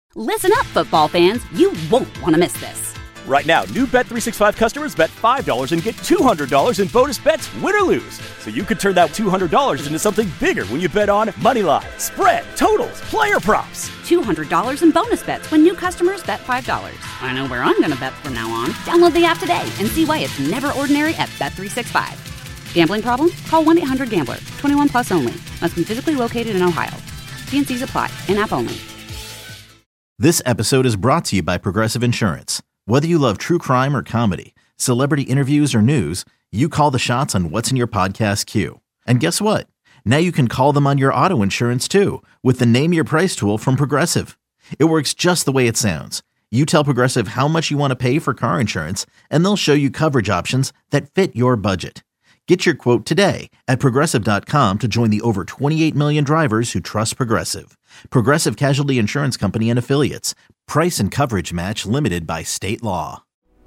Listen up, football fans. You won't want to miss this. Right now, new Bet365 customers bet $5 and get $200 in bonus bets, win or lose. So you could turn that $200 into something bigger when you bet on moneyline, spread, totals, player props. $200 in bonus bets when new customers bet $5. I know where I'm going to bet from now on. Download the app today and see why it's never ordinary at Bet365. Gambling problem? Call 1-800-GAMBLER. 21 plus only. Must be physically located in Ohio. T&Cs apply. In-app only. This episode is brought to you by Progressive Insurance. Whether you love true crime or comedy, celebrity interviews or news, you call the shots on what's in your podcast queue. And guess what? Now you can call them on your auto insurance too with the Name Your Price tool from Progressive. It works just the way it sounds. You tell Progressive how much you want to pay for car insurance, and they'll show you coverage options that fit your budget. Get your quote today at Progressive.com to join the over 28 million drivers who trust Progressive. Progressive Casualty Insurance Company and Affiliates. Price and coverage match limited by state law.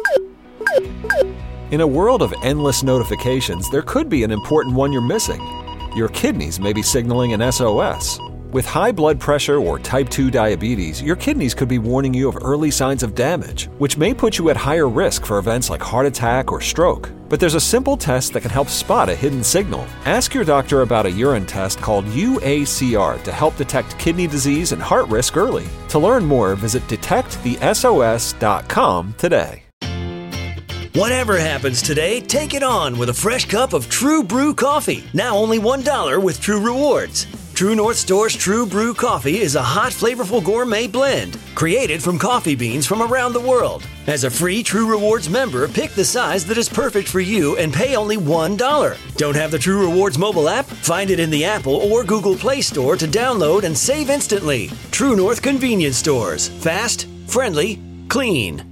In a world of endless notifications, there could be an important one you're missing. Your kidneys may be signaling an SOS. With high blood pressure or type 2 diabetes, your kidneys could be warning you of early signs of damage, which may put you at higher risk for events like heart attack or stroke. But there's a simple test that can help spot a hidden signal. Ask your doctor about a urine test called UACR to help detect kidney disease and heart risk early. To learn more, visit detectthesos.com today. Whatever happens today, take it on with a fresh cup of True Brew coffee. Now only $1 with True Rewards. True North Store's True Brew coffee is a hot, flavorful gourmet blend created from coffee beans from around the world. As a free True Rewards member, pick the size that is perfect for you and pay only $1. Don't have the True Rewards mobile app? Find it in the Apple or Google Play Store to download and save instantly. True North Convenience Stores. Fast, friendly, clean.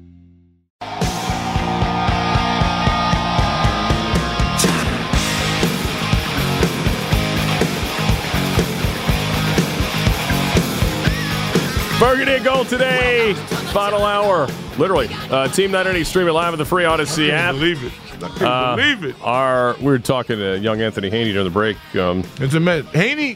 Burgundy and Gold today, final hour. Literally, Team 980 streaming live on the free Odyssey app. I can't believe it. We were talking to young Anthony Haney during the break. It's amazing. Haney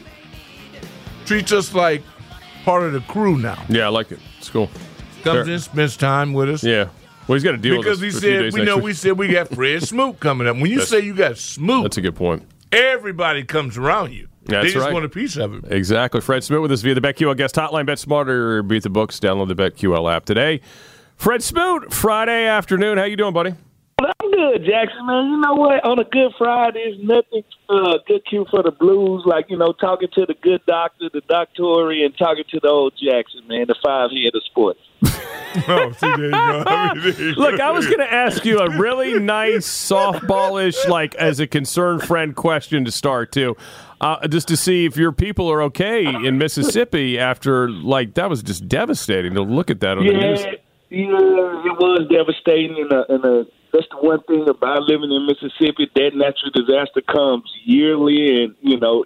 treats us like part of the crew now. Yeah, I like it. It's cool. Comes in, spends time with us. Yeah. Well, he's got to deal with us because for a few days next week. we said we got Fred Smoot coming up. When you say you got Smoot, that's a good point. Everybody comes around you. That's they just right. want a piece of it. Exactly. Fred Smoot with us via the BetQL guest hotline. Bet smarter, beat the books. Download the BetQL app today. Fred Smoot, Friday afternoon. How you doing, buddy? I'm good, Jackson, man. You know what? On a good Friday, there's nothing good cue for the blues, like, talking to the good doctor, the doctorian, and talking to the old Jackson, man, the five-head of sports. Oh, see, there you go. Look, I was going to ask you a really nice softball-ish, like, as a concerned friend question to start, too. Just to see if your people are okay in Mississippi after, like, that was just devastating to look at that on the news. Yeah, it was devastating. That's the one thing about living in Mississippi. That natural disaster comes yearly, and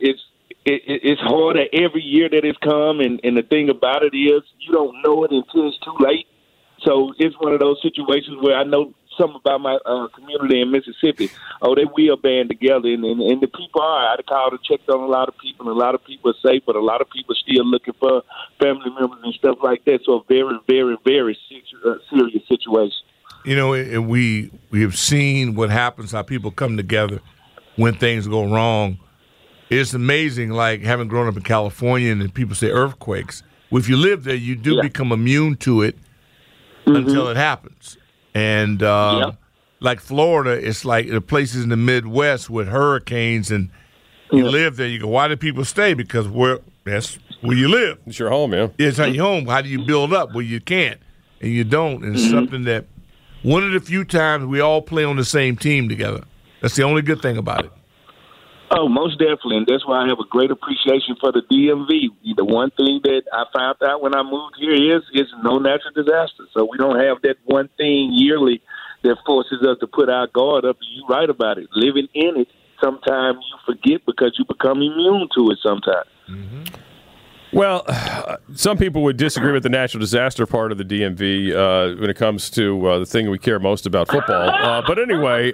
it's harder every year that it's come. And the thing about it is, you don't know it until it's too late. So it's one of those situations where I know something about my community in Mississippi. Oh, they will band together, and the people are. I called and checked on a lot of people, and a lot of people are safe, but a lot of people are still looking for family members and stuff like that. So a very, very, very serious situation. And we have seen what happens, how people come together when things go wrong. It's amazing, like having grown up in California and people say earthquakes. Well, if you live there, you do become immune to it until it happens. And like Florida, it's like the places in the Midwest with hurricanes, and you live there. You go, why do people stay? Because that's where you live. It's your home, yeah. It's not your home. How do you build up? Well, you can't, and you don't. And it's something that one of the few times we all play on the same team together. That's the only good thing about it. Oh, most definitely, and that's why I have a great appreciation for the DMV. The one thing that I found out when I moved here is no natural disaster. So we don't have that one thing yearly that forces us to put our guard up. You're right about it. Living in it, sometimes you forget because you become immune to it sometimes. Mm-hmm. Well, some people would disagree with the natural disaster part of the DMV when it comes to the thing we care most about, football. But anyway,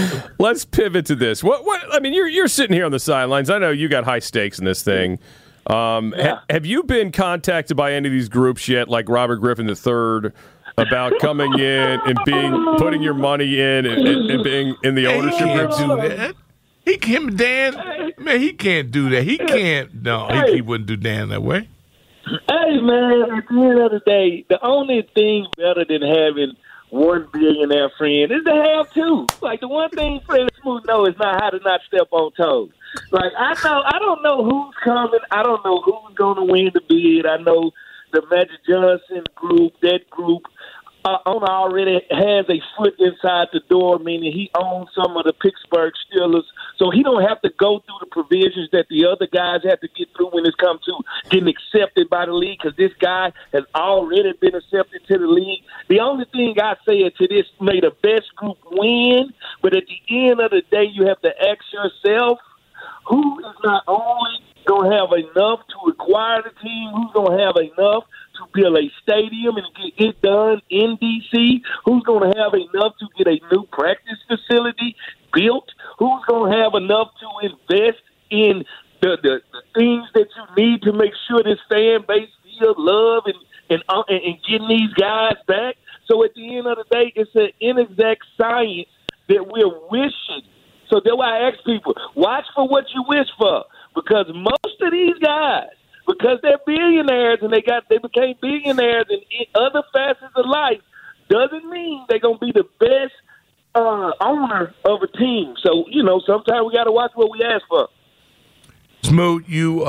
let's pivot to this. What? I mean, you're sitting here on the sidelines. I know you got high stakes in this thing. Have you been contacted by any of these groups yet, like Robert Griffin III, about coming in and putting your money in and being in the ownership groups? Do that. He can't do that. He can't. No, he wouldn't do Dan that way. Hey, man, at the end of the day, the only thing better than having one billionaire friend is to have two. Like, the one thing Freddie Smoot knows is not how to not step on toes. Like, I don't know who's coming. I don't know who's going to win the bid. I know the Magic Johnson group, that group, owner already has a foot inside the door, meaning he owns some of the Pittsburgh Steelers, so he don't have to go through the provisions that the other guys have to get through when it comes to getting accepted by the league, because this guy has already been accepted to the league. The only thing I say to this, may the best group win, but at the end of the day, you have to ask yourself, who is not only going to have enough to acquire the team, who's going to have enough to build a stadium and get it done in D.C., who's going to have enough to get a new practice facility built, who's going to have enough to invest in the things that you need to make sure this fan base feel love and getting these guys back. So at the end of the day, it's an inexact science that we're wishing. So that's why I ask people, watch for what you wish for, because most of these guys, because they're billionaires and they became billionaires in other facets of life, doesn't mean they're going to be the best owner of a team. So, sometimes we got to watch what we ask for. Smoot, you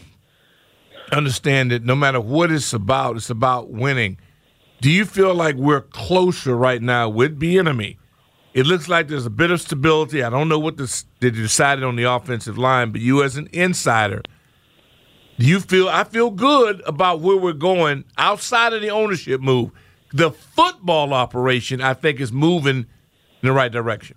understand that no matter what it's about winning. Do you feel like we're closer right now with Bieniemy? It looks like there's a bit of stability. I don't know what they decided on the offensive line, but you as an insider, do you feel? I feel good about where we're going outside of the ownership move. The football operation, I think, is moving in the right direction.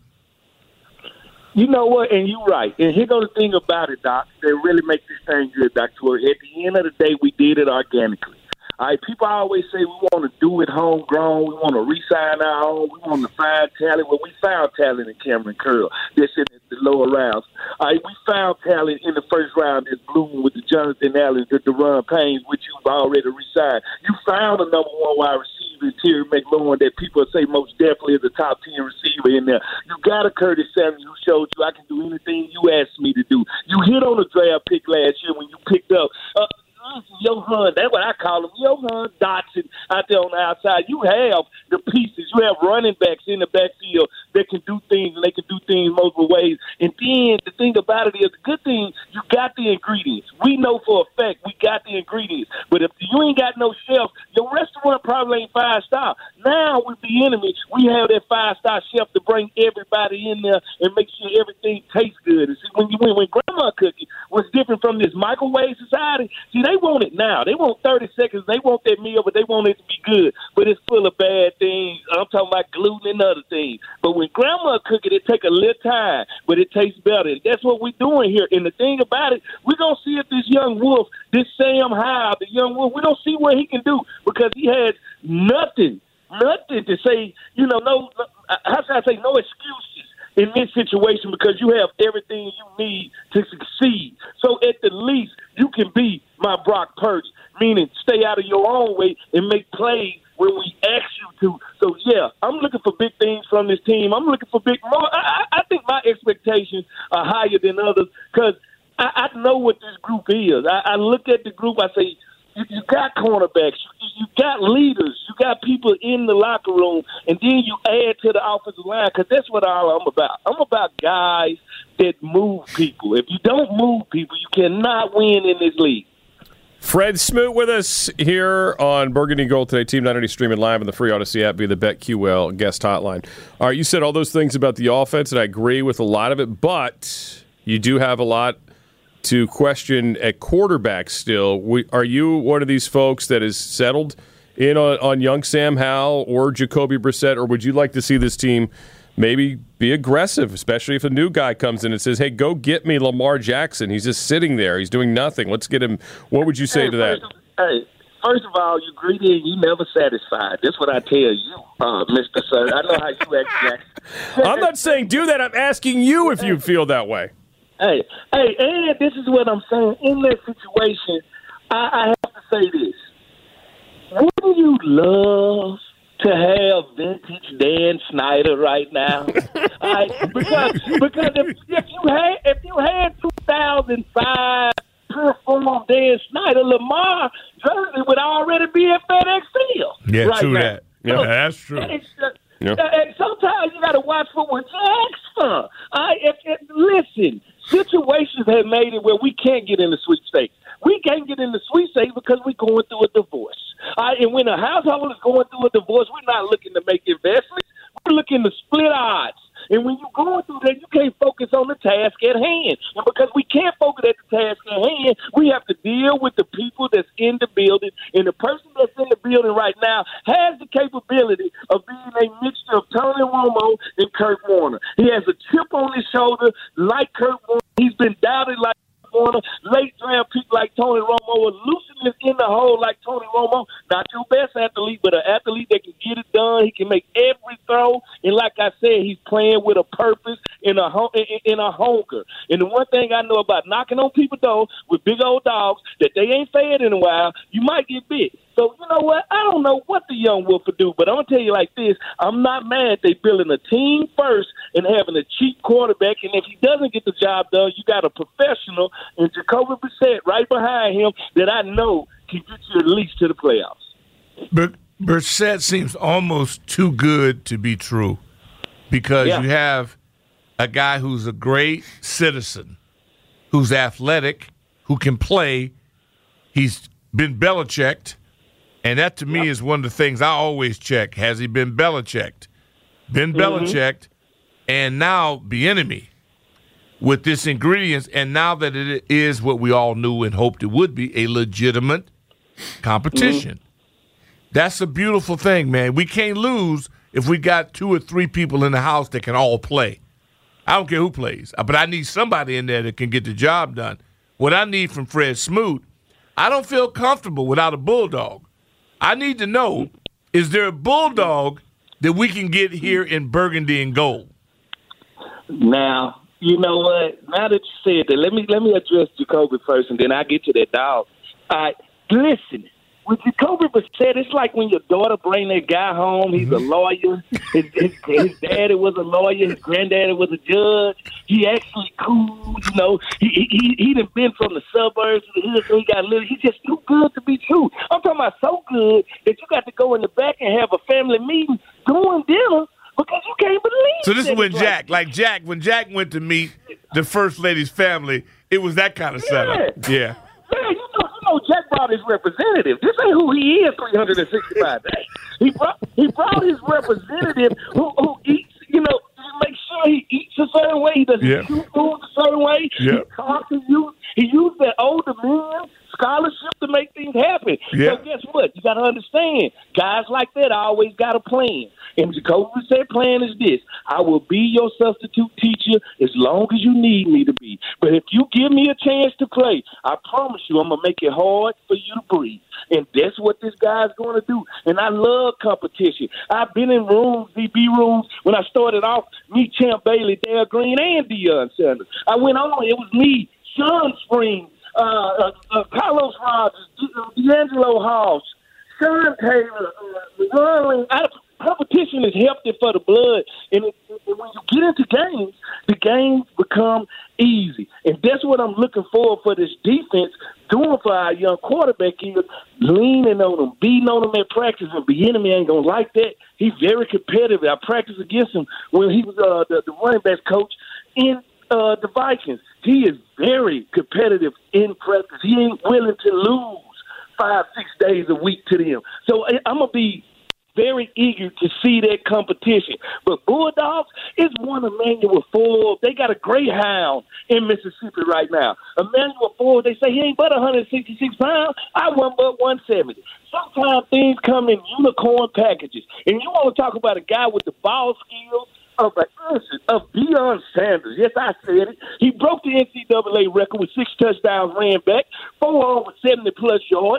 You know what? And you're right. And here's the thing about it, Doc, that really makes this thing good, Dr. Torrey. At the end of the day, we did it organically. All right, people always say we want to do it homegrown. We want to re-sign our own. We want to find talent. Well, we found talent in Cameron Curl. That's in the lower rounds. All right, we found talent in the first round that's blooming with the Jonathan Allen, the Deron Paynes, which you've already re-signed. You found a number one wide receiver, Terry McLaurin, that people say most definitely is a top 10 receiver in there. You got a Curtis Samuel who showed you I can do anything you asked me to do. You hit on a draft pick last year when you picked up Johan, that's what I call him, Johan Dotson out there on the outside. You have the pieces. You have running backs in the backfield that can do things, and they can do things multiple ways. And then the thing about it is, the good thing, you got the ingredients. We know for a fact we got the ingredients. But if you ain't got no chef, your restaurant probably ain't 5-star. Now with Bieniemy, we have that 5-star chef to bring everybody in there and make sure everything tastes good. And see, when Grandma cooking was different from this microwave society, see, they want it now. They want 30 seconds. They want that meal, but they want it to be good. But it's full of bad things. I'm talking about gluten and other things. But when Grandma cook it take a little time, but it tastes better. And that's what we're doing here. And the thing about it, we're going to see if this young Wolf, this Sam Howell, the young Wolf, we're going to see what he can do, because he has nothing to say, no excuses in this situation, because you have everything you need to succeed. So at the least, you can be my Brock Purdy, meaning stay out of your own way and make plays when we ask you to. So, yeah, I'm looking for big things from this team. I'm looking for big more. I think my expectations are higher than others, because I know what this group is. I look at the group, I say, you got cornerbacks, you got leaders, you got people in the locker room, and then you add to the offensive line, because that's what I'm about. I'm about guys that move people. If you don't move people, you cannot win in this league. Fred Smoot with us here on Burgundy and Gold today. Team 990 streaming live on the free Odyssey app via the BetQL guest hotline. All right, you said all those things about the offense, and I agree with a lot of it, but you do have a lot to question at quarterback still. Are you one of these folks that is settled in on young Sam Howell or Jacoby Brissett, or would you like to see this team maybe be aggressive, especially if a new guy comes in and says, hey, go get me Lamar Jackson. He's just sitting there. He's doing nothing. Let's get him. What would you say to that? First of all, you greedy and you never satisfied. That's what I tell you, Mr. Sir. I know how you act, Jackson. I'm not saying do that. I'm asking you if you feel that way. Hey, and this is what I'm saying. In that situation, I have to say this. Wouldn't you love to have vintage Dan Snyder right now? Because if you had 2005 perform Dan Snyder, Lamar jersey would already be at FedEx Field. Yeah, right true now. that. Yeah, that's true. And sometimes you got to watch for what you ask for. Listen, situations have made it where we can't get in the sweepstakes. We can't get in the sweepstakes because we're going through a divorce. And when a household is going through a divorce, we're not looking to make investments. We're looking to split odds. And when you're going through that, you can't focus on the task at hand. And because we can't focus at the task at hand, we have to deal with the people that's in the building. And the person that's in the building right now has the capability of being a mixture of Tony Romo and Kurt Warner. He has a chip on his shoulder like Kurt Warner. He's been doubted like Warner, late draft pick like Tony Romo, elusiveness in the hole like Tony Romo. Not your best athlete, but an athlete that can get it done. He can make every throw, and like I said, he's playing with a purpose and a hunger. And the one thing I know about knocking on people's door with big old dogs that they ain't fed in a while, you might get bit. So, you know what? I don't know what the young wolf would do, but I'm going to tell you like this. I'm not mad they building a team first and having a cheap quarterback, and if he doesn't get the job done, you got a professional and Jacoby Brissett right behind him that I know can get you at least to the playoffs. But Brissett seems almost too good to be true because you have a guy who's a great citizen, who's athletic, who can play. He's been Belichicked. And that, to me, is one of the things I always check. Has he been Belichicked? Been Belichicked, and now Bieniemy with this ingredients, and now that it is what we all knew and hoped it would be, a legitimate competition. That's a beautiful thing, man. We can't lose if we got 2 or 3 people in the house that can all play. I don't care who plays, but I need somebody in there that can get the job done. What I need from Fred Smoot, I don't feel comfortable without a bulldog. I need to know, is there a bulldog that we can get here in burgundy and gold? Now, you know what? Now that you said that, let me address Jacoby first, and then I'll get to that dog. Listen, with Jacoby Brissett, it's like when your daughter bring that guy home. He's a lawyer. His daddy was a lawyer. His granddaddy was a judge. He actually cool, you know. He done been from the suburbs to the hood, so he got a little. He's just too good to be true. I'm talking about so good that you got to go in the back and have a family meeting doing dinner because you can't believe. So this is when when Jack went to meet the first lady's family, it was that kind of setup. Yeah. Yeah, you know, Jack brought his representative. This ain't who he is 365 days. He brought his representative who eats, you know, make sure he eats a certain way. He doesn't chew food a certain way. Yeah. He used that older man scholarship to make things happen. Yeah. So guess what? You got to understand, guys like that always got a plan. And Jacoby Brissett plan is this: I will be your substitute teacher as long as you need me to be. But if you give me a chance to play, I promise you I'm going to make it hard for you to breathe. And that's what this guy's going to do. And I love competition. I've been in rooms, DB rooms, when I started off, me, Champ Bailey, Dale Green, and Deion Sanders. I went on, it was me, Sean Springs, Carlos Rogers, D'Angelo House, Sean Taylor, Ron. Competition is healthy for the blood, and when you get into games, the games become easy. And that's what I'm looking for this defense doing for our young quarterback is leaning on them, beating on them at practice, and Bieniemy ain't going to like that. He's very competitive. I practiced against him when he was the running backs coach in the Vikings. He is very competitive in practice. He ain't willing to lose 5-6 days a week to them. So I'm going to be very eager to see that competition. But Bulldogs is one Emmanuel Forbes. They got a greyhound in Mississippi right now. Emmanuel Forbes, they say he ain't but 166 pounds. I wasn't but 170. Sometimes things come in unicorn packages. And you want to talk about a guy with the ball skills of Deion Sanders. Yes, I said it. He broke the NCAA record with 6 touchdowns ran back, 4 over 70-plus yards.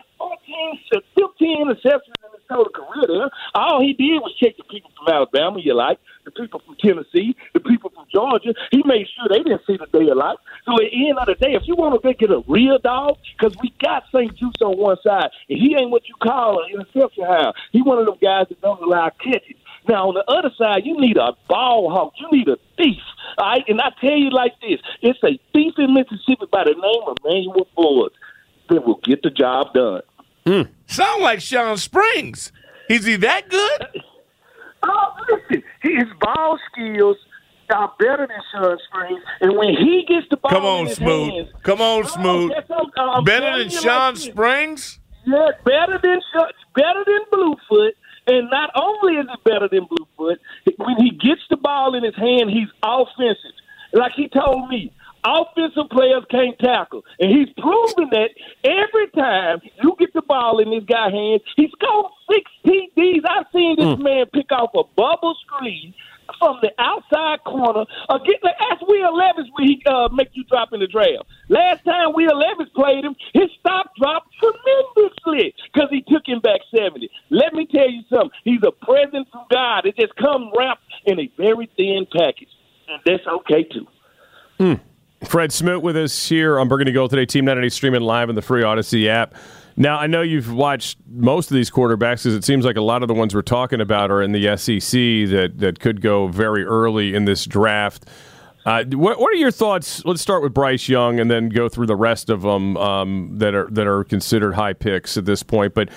15 interceptions in his total career there. All he did was check the people from Alabama, the people from Tennessee, the people from Georgia. He made sure they didn't see the day of life. So at the end of the day, if you want to get a real dog, because we got St. Juice on one side, and he ain't what you call an interception hound. He one of them guys that don't allow catches. Now, on the other side, you need a ball hawk. You need a thief. All right? And I tell you like this, it's a thief in Mississippi by the name of Manuel Ford that will get the job done. Sound like Sean Springs. Is he that good? Oh, listen, his ball skills are better than Sean Springs, and when he gets the ball Come on, in his Smooth. hands, Come on, Smooth. I'm Better telling than you Sean like this. Springs? Yeah, better than Bluefoot, and not only is it better than Bluefoot, when he gets the ball in his hand, he's offensive. Like he told me, offensive players can't tackle, and he's proven that every time you get the ball in this guy's hands. He scored 6 TDs. I've seen this man pick off a bubble screen from the outside corner. Ask Will Levis when he make you drop in the draft. Last time Will Levis played him, his stock dropped tremendously because he took him back 70. Let me tell you something. He's a present from God. It just comes wrapped in a very thin package, and that's okay too. Fred Smoot with us here on Burgundy Gold today. Team 980 streaming live on the free Odyssey app. Now, I know you've watched most of these quarterbacks because it seems like a lot of the ones we're talking about are in the SEC that could go very early in this draft. What are your thoughts? Let's start with Bryce Young and then go through the rest of them that are considered high picks at this point. But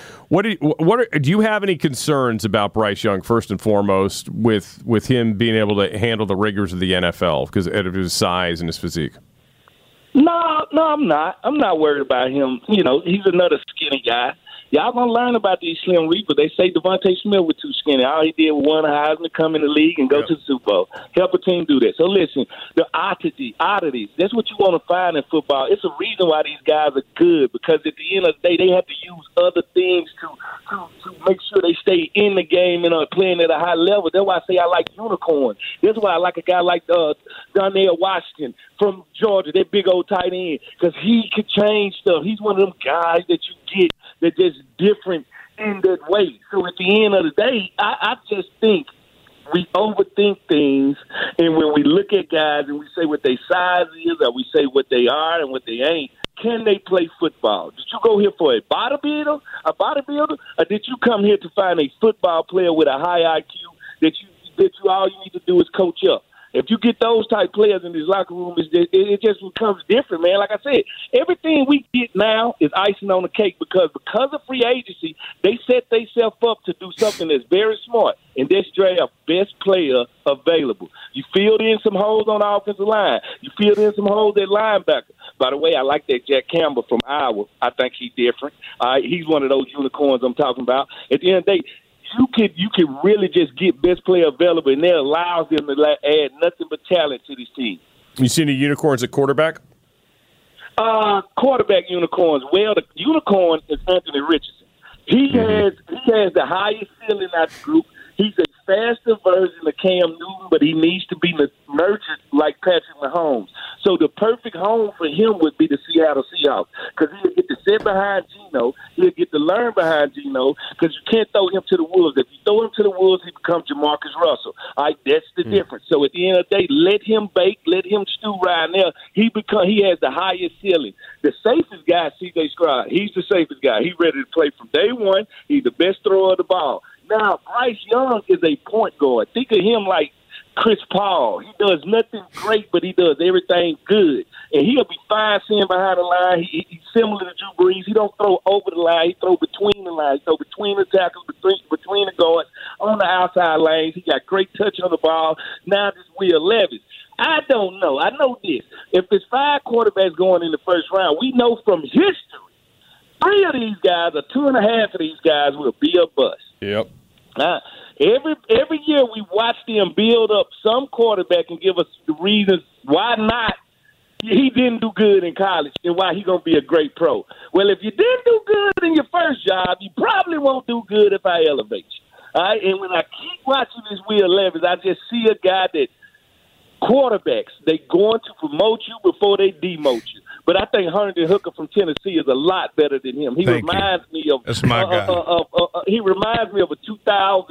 do you have any concerns about Bryce Young first and foremost with him being able to handle the rigors of the NFL because of his size and his physique? No, I'm not. I'm not worried about him. You know, he's another skinny guy. Y'all gonna learn about these Slim Reapers. They say Devontae Smith was too skinny. All he did was win a Heisman, come in the league, and go to the Super Bowl. Help a team do that. So listen, the oddities, that's what you want to find in football. It's a reason why these guys are good, because at the end of the day, they have to use other things to make sure they stay in the game and are playing at a high level. That's why I say I like unicorns. That's why I like a guy like Donnell Washington from Georgia, that big old tight end, because he could change stuff. He's one of them guys that you get that just different in that way. So at the end of the day, I just think we overthink things, and when we look at guys and we say what their size is or we say what they are and what they ain't, can they play football? Did you go here for a bodybuilder, or did you come here to find a football player with a high IQ that you all you need to do is coach up? If you get those type players in this locker room, it just becomes different, man. Like I said, everything we get now is icing on the cake because of free agency, they set themselves up to do something that's very smart, and that's draft best player available. You filled in some holes on the offensive line. You filled in some holes at linebacker. By the way, I like that Jack Campbell from Iowa. I think he's different. He's one of those unicorns I'm talking about. At the end of the day, you could really just get best player available, and that allows them to add nothing but talent to this team. You seen any unicorns at quarterback? Quarterback unicorns. Well, the unicorn is Anthony Richardson. He has the highest ceiling out of the group. He's a faster version of Cam Newton, but he needs to be nurtured like Patrick Mahomes. So the perfect home for him would be the Seattle Seahawks, because he'll get to sit behind Geno. He'll get to learn behind Geno, because you can't throw him to the wolves. If you throw him to the wolves, he becomes Jamarcus Russell. All right, that's the difference. So at the end of the day, let him bake, let him stew right now. He has the highest ceiling. The safest guy is C.J. Stroud. He's the safest guy. He's ready to play from day one. He's the best thrower of the ball. Now, Bryce Young is a point guard. Think of him like Chris Paul. He does nothing great, but he does everything good. And he'll be fine sitting behind the line. He's similar to Drew Brees. He don't throw over the line. He throw between the lines. He throw between the tackles, between the guards, on the outside lanes. He got great touch on the ball. Now this Will Levis. I don't know. I know this. If there's 5 quarterbacks going in the first round, we know from history, 3 of these guys or 2.5 of these guys will be a bust. Yep. Every year we watch them build up some quarterback and give us the reasons why not. He didn't do good in college and why he gonna be a great pro. Well, if you didn't do good in your first job, you probably won't do good if I elevate you. All right? And when I keep watching this Will Levis, I just see a guy that quarterbacks, they going to promote you before they demote you. But I think Herndon Hooker from Tennessee is a lot better than him. He reminds me of That's my guy. He reminds me of a 2000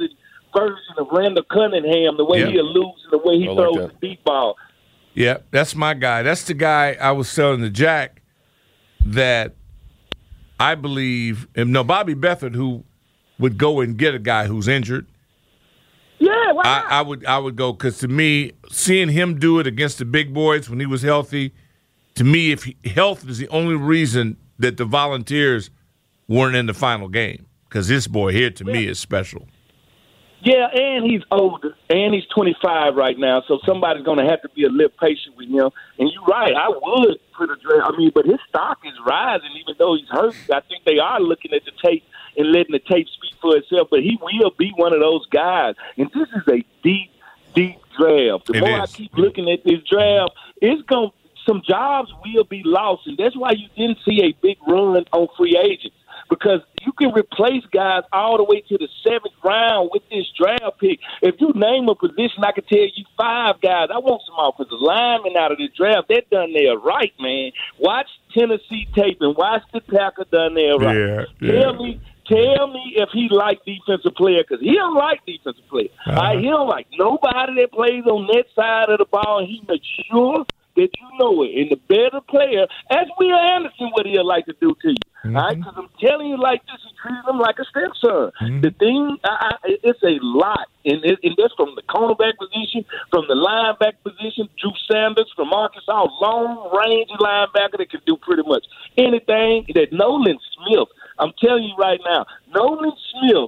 version of Randall Cunningham, the way he alludes and the way he throws the deep ball. Yeah, that's my guy. That's the guy I was telling to Jack that I believe, Bobby Beathard, who would go and get a guy who's injured. Yeah, why not? I would go, because to me, seeing him do it against the big boys when he was healthy, to me, health is the only reason that the Volunteers weren't in the final game, because this boy here, to me, is special. Yeah, and he's older, and he's 25 right now, so somebody's going to have to be a little patient with him. And you're right, I would put a draft. But his stock is rising, even though he's hurt. I think they are looking at the tape and letting the tape speak for itself, but he will be one of those guys. And this is a deep, deep draft. The more I keep looking at this draft, some jobs will be lost, and that's why you didn't see a big run on free agents, because you can replace guys all the way to the 7th round with this draft pick. If you name a position, I can tell you 5 guys. I want some offensive linemen out of this draft. They're done there right, man. Watch Tennessee tape and watch the tackle done there right. Yeah. Tell me if he like defensive player, because he don't like defensive player. He don't like nobody that plays on that side of the ball, and he makes sure that you know it. And the better player, ask Will Anderson what he'll like to do to you. All right, because I'm telling you like this, he treated him like a stepson. The thing, it's a lot. And that's from the cornerback position, from the linebacker position, Drew Sanders from Arkansas, long-range linebacker that can do pretty much anything. That Nolan Smith, I'm telling you right now, Nolan Smith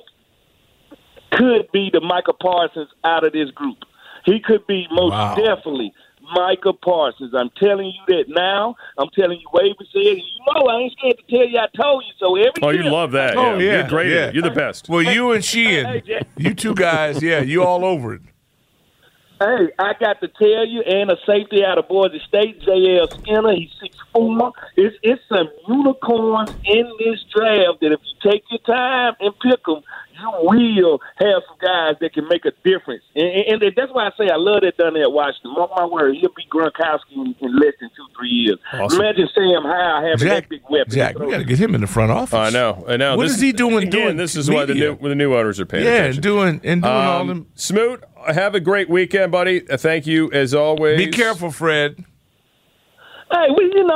could be the Micah Parsons out of this group. He could be most definitely Micah Parsons. I'm telling you that now. I'm telling you, Wade said, I ain't scared to tell you I told you so. You love that. You're great at it. You're the best. Well, you and Sheehan, you two guys, you all over it. Hey, I got to tell you, and a safety out of Boise State, J.L. Skinner, he's 6'4". It's some unicorns in this draft that if you take your time and pick them, you will have some guys that can make a difference. And that's why I say I love that done there at Washington. Mark my word, he'll be Gronkowski in less than 2-3 years. Awesome. Imagine Sam Howell having that big weapon. Jack, we got to get him in the front office. I know. What is he doing? This is why the new owners are paying attention. doing all them. Smoot, have a great weekend, buddy. Thank you as always. Be careful, Fred. Hey,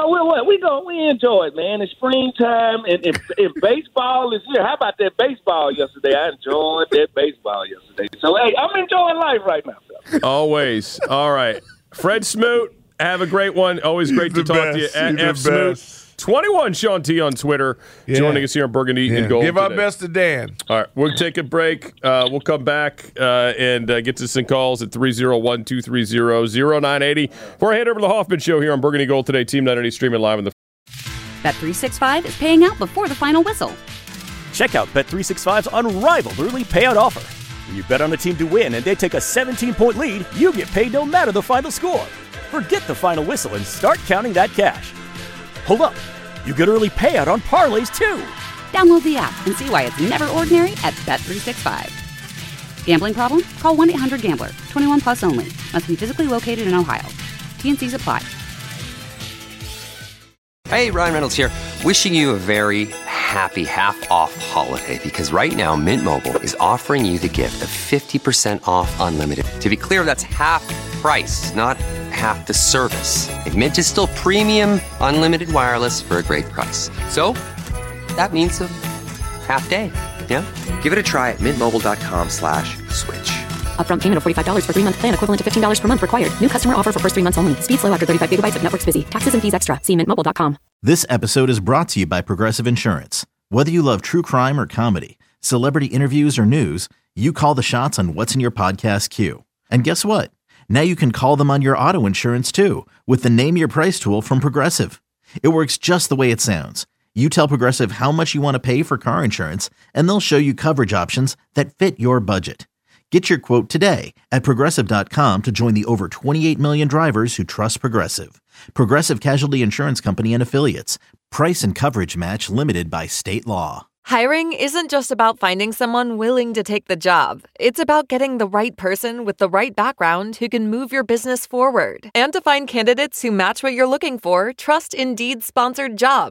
we enjoy it, man. It's springtime, and baseball is here. How about that baseball yesterday? I enjoyed that baseball yesterday. So, hey, I'm enjoying life right now. Always. All right. Fred Smoot, have a great one. Always great to talk to you. At F Smoot 21 Sean T on Twitter, joining us here on Burgundy and Gold. Give our best to Dan. All right, we'll take a break. We'll come back and get to some calls at 301-230-0980. Before I head over to the Hoffman Show here on Burgundy Gold today, Team 980 streaming live on the Bet365 is paying out before the final whistle. Check out Bet365's unrivaled early payout offer. When you bet on a team to win and they take a 17-point lead, you get paid no matter the final score. Forget the final whistle and start counting that cash. Hold up. You get early payout on parlays, too. Download the app and see why it's never ordinary at Bet365. Gambling problem? Call 1-800-GAMBLER. 21 plus only. Must be physically located in Ohio. T&Cs apply. Hey, Ryan Reynolds here. Wishing you a very happy half-off holiday, because right now Mint Mobile is offering you the gift of 50% off unlimited. To be clear, that's half price, not half the service. Like, Mint is still premium unlimited wireless for a great price. So that means a half day. Yeah? Give it a try at mintmobile.com/switch. Upfront payment of $45 for 3-month plan, equivalent to $15 per month required. New customer offer for first 3 months only. Speed slow after 35 gigabytes if network's busy. Taxes and fees extra. See mintmobile.com. This episode is brought to you by Progressive Insurance. Whether you love true crime or comedy, celebrity interviews or news, you call the shots on what's in your podcast queue. And guess what? Now you can call them on your auto insurance too, with the Name Your Price tool from Progressive. It works just the way it sounds. You tell Progressive how much you want to pay for car insurance, and they'll show you coverage options that fit your budget. Get your quote today at Progressive.com to join the over 28 million drivers who trust Progressive. Progressive Casualty Insurance Company and Affiliates. Price and coverage match limited by state law. Hiring isn't just about finding someone willing to take the job. It's about getting the right person with the right background who can move your business forward. And to find candidates who match what you're looking for, trust Indeed-sponsored jobs.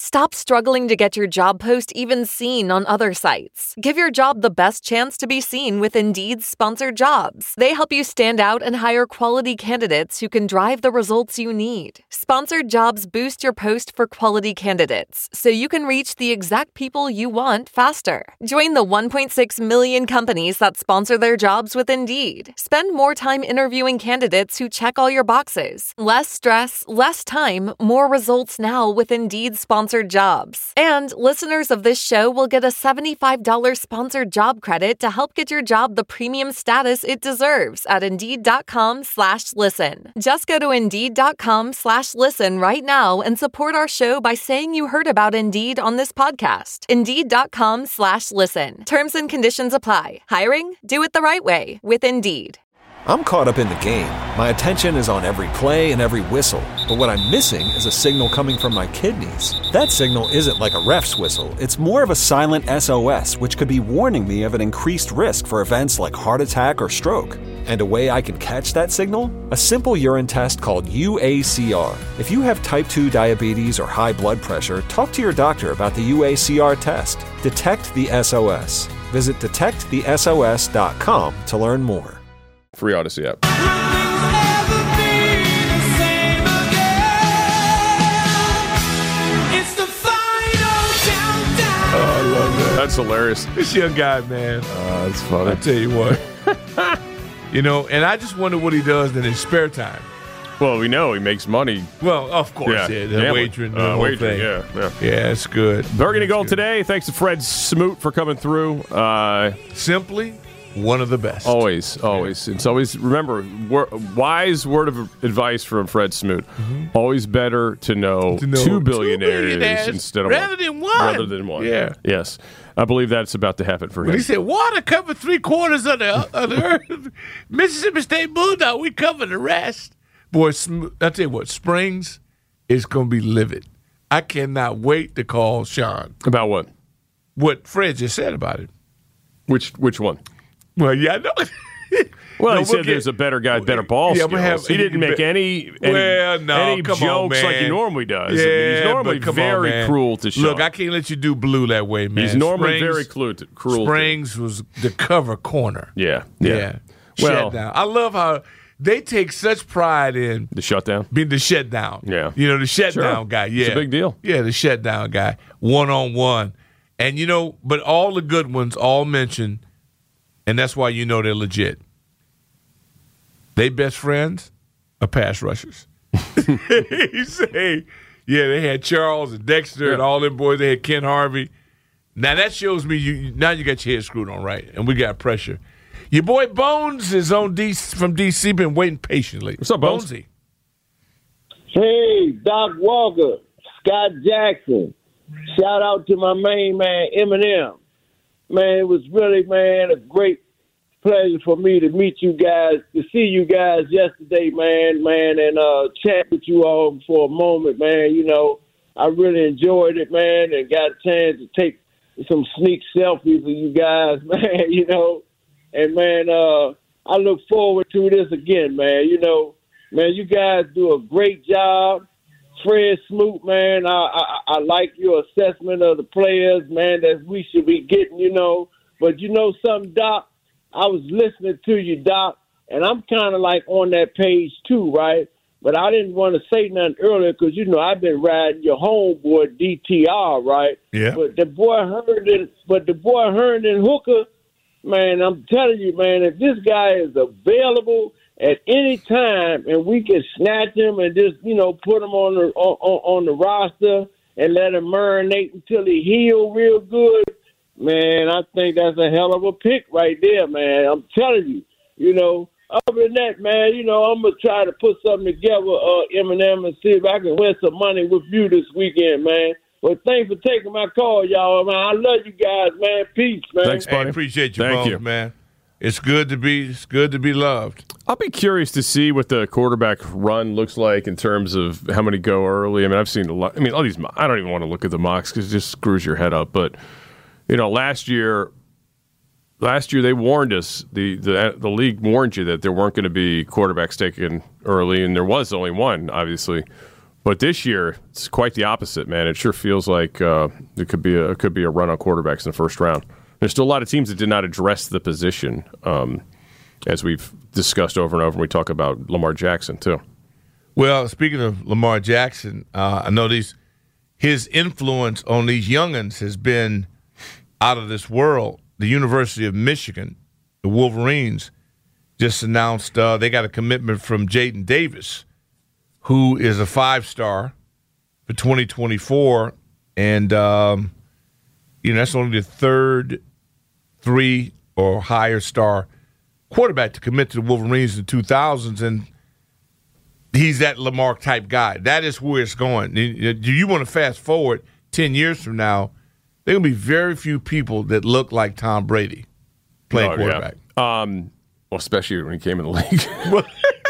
Stop struggling to get your job post even seen on other sites. Give your job the best chance to be seen with Indeed's sponsored jobs. They help you stand out and hire quality candidates who can drive the results you need. Sponsored jobs boost your post for quality candidates, so you can reach the exact people you want faster. Join the 1.6 million companies that sponsor their jobs with Indeed. Spend more time interviewing candidates who check all your boxes. Less stress, less time, more results now with Indeed sponsored jobs. And listeners of this show will get a $75 sponsored job credit to help get your job the premium status it deserves at Indeed.com/listen. Just go to Indeed.com/listen right now and support our show by saying you heard about Indeed on this podcast. Indeed.com/listen. Terms and conditions apply. Hiring? Do it the right way with Indeed. I'm caught up in the game. My attention is on every play and every whistle. But what I'm missing is a signal coming from my kidneys. That signal isn't like a ref's whistle. It's more of a silent SOS, which could be warning me of an increased risk for events like heart attack or stroke. And a way I can catch that signal? A simple urine test called UACR. If you have type 2 diabetes or high blood pressure, talk to your doctor about the UACR test. Detect the SOS. Visit detectthesos.com to learn more. Free Odyssey app. Oh, I love that. That's hilarious. This young guy, man. That's funny. I tell you what. And I just wonder what he does in his spare time. Well, we know he makes money. Well, of course, the wagering, the whole thing. Yeah, it's good. Burgundy Gold today. Thanks to Fred Smoot for coming through. Simply one of the best. Always. It's always, remember, wise word of advice from Fred Smoot. Mm-hmm. Always better to know two billionaires instead of rather than one. Yeah. Yes. I believe that's about to happen for him. He said, water covered 3/4 of the earth. Mississippi State Bulldog, we cover the rest. Boy, I tell you what, Springs is going to be livid. I cannot wait to call Sean. About what? What Fred just said about it. Which one? Well, yeah, I know. Well, he said there's a better guy, better ball skills. He didn't make any jokes like he normally does. Yeah, he's normally very cruel to Sean. Look, I can't let you do Blue that way, man. He's normally very cruel. Springs was the cover corner. Yeah. Well, shutdown. I love how they take such pride in the shutdown. Being the shutdown. Yeah. The shutdown guy. Yeah. It's a big deal. Yeah, the shutdown guy. One-on-one. And, but all the good ones all mention, and that's why they're legit. They best friends are pass rushers. He say, they had Charles and Dexter and all them boys. They had Ken Harvey. Now that shows me now you got your head screwed on right, and we got pressure. Your boy Bones is on from DC, been waiting patiently. What's up, Bones? Bonesy? Hey, Doc Walker, Scott Jackson. Shout out to my main man, Eminem. Man, it was really, a great pleasure for me to meet you guys, to see you guys yesterday, man, and chat with you all for a moment, man. I really enjoyed it, man, and got a chance to take some sneak selfies of you guys, man, And, man, I look forward to this again, man. Man, you guys do a great job. Fred Smoot, man, I like your assessment of the players, man, that we should be getting, But something, Doc? I was listening to you, Doc, and I'm kind of like on that page too, right? But I didn't want to say nothing earlier because, I've been riding your homeboy DTR, right? Yeah. But the boy Herndon Hooker, man, I'm telling you, man, if this guy is available at any time and we can snatch him and just, put him on the roster and let him marinate until he heal real good, man, I think that's a hell of a pick right there, man. I'm telling you, Other than that, man, I'm going to try to put something together, Eminem, and see if I can win some money with you this weekend, man. Well, thanks for taking my call, y'all, man. I love you guys, man. Peace, man. Thanks, buddy. Hey, appreciate you, Thank you, man. It's good to be loved. I'll be curious to see what the quarterback run looks like in terms of how many go early. I mean, I've seen a lot. I mean, all these. I don't even want to look at the mocks because it just screws your head up. But last year they warned us. The league warned you that there weren't going to be quarterbacks taken early, and there was only one, obviously. But this year, it's quite the opposite, man. It sure feels like it could be a run on quarterbacks in the first round. There's still a lot of teams that did not address the position, as we've discussed over and over when we talk about Lamar Jackson, too. Well, speaking of Lamar Jackson, I know his influence on these youngins has been out of this world. The University of Michigan, the Wolverines, just announced they got a commitment from Jaden Davis, who is a 5-star for 2024. And, that's only the third 3 or higher star quarterback to commit to the Wolverines in the 2000s. And he's that Lamar type guy. That is where it's going. Do you want to fast forward 10 years from now? There are going to be very few people that look like Tom Brady playing quarterback. Yeah. Well, especially when he came in the league.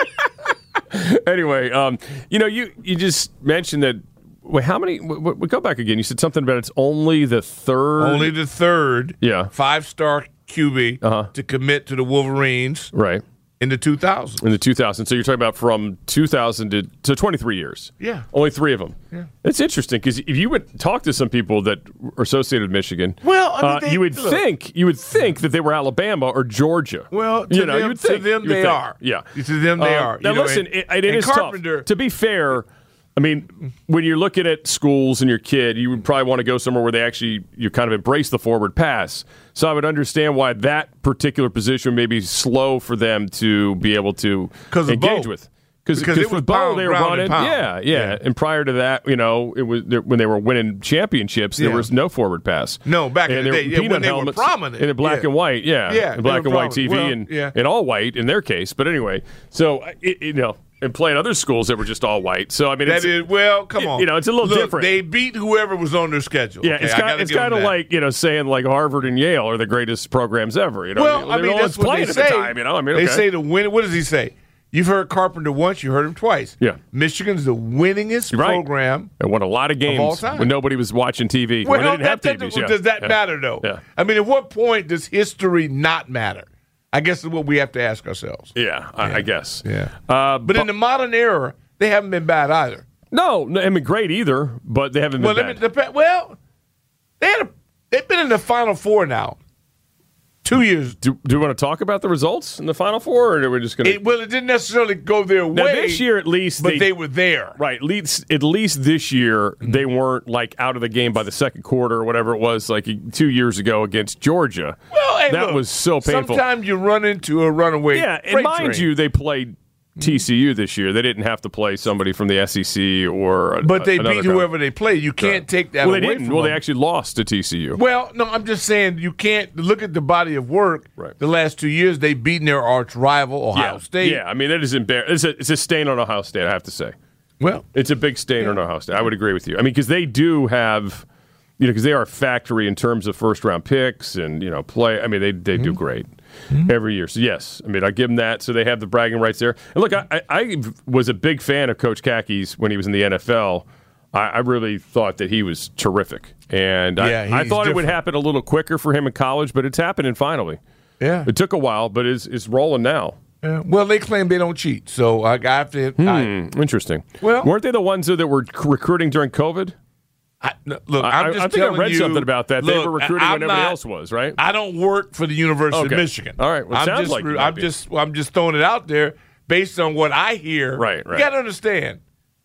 Anyway, you just mentioned that. Wait, how many? We go back again. You said something about it's only the third. Only the third. Yeah. 5-star QB to commit to the Wolverines. Right. In the 2000s. In the 2000s. So you're talking about from 2000 to 23 years. Yeah. Only 3 of them. Yeah. It's interesting because if you would talk to some people that are associated with Michigan, well, you would think that they were Alabama or Georgia. Well, you would think. To them they are. Yeah. To them they are. Now listen, it is Carpenter, tough. To be fair, I mean, when you're looking at schools and your kid, you would probably want to go somewhere where you kind of embrace the forward pass. So I would understand why that particular position may be slow for them to be able to engage with. Because with Bo, they were running. Yeah. And prior to that, it was when they were winning championships, there was no forward pass. No, back in the day, when they were prominent. In black and white, in black and white TV and all white in their case. But anyway, so, and playing other schools that were just all white. So, I mean, come on. It's a little different. They beat whoever was on their schedule. Yeah, it's kind of like, saying like Harvard and Yale are the greatest programs ever. Well, that's what they say. They say the win. What does he say? You've heard Carpenter once, you heard him twice. Yeah. Michigan's the winningest program. It won a lot of games of all time. when nobody was watching TV. Well, when they didn't have TVs. Does that matter, though? Yeah. I mean, at what point does history not matter? I guess is what we have to ask ourselves. Yeah, I guess. Yeah. But in the modern era, they haven't been bad either. No, I mean, great either, but they haven't been bad. They've been in the Final Four now. 2 years. Do you want to talk about the results in the Final Four, or are we just going to? Well, it didn't necessarily go their way. Now, this year, at least, they were there. Right. At least this year, they weren't like out of the game by the second quarter or whatever it was, like 2 years ago against Georgia. Well, hey, that was so painful. Sometimes you run into a runaway. Yeah, and mind you, they played TCU this year. They didn't have to play somebody from the SEC or. But they beat whoever they played. You can't take that away from them. Well, they actually lost to TCU. Well, no, I'm just saying you can't look at the body of work. Right. The last 2 years, they've beaten their arch rival, Ohio State. Yeah, I mean, that is embarrassing. It's a stain on Ohio State, I have to say. Well, it's a big stain on Ohio State. I would agree with you. I mean, because they do have, because they are a factory in terms of first-round picks and, play. I mean, they do great. Every year. So, yes, I mean, I give them that. So they have the bragging rights there. And look, I was a big fan of Coach Kakis when he was in the NFL. I really thought that he was terrific. And I thought it would happen a little quicker for him in college, but it's happening finally. Yeah. It took a while, but it's rolling now. Yeah. Well, they claim they don't cheat. So I have to. Interesting. Well, weren't they the ones that were recruiting during COVID? I think I read something about that. They were recruiting when everybody else was, right? I don't work for the University of Michigan. All right. Well, I'm just throwing it out there based on what I hear. Right. You got to understand.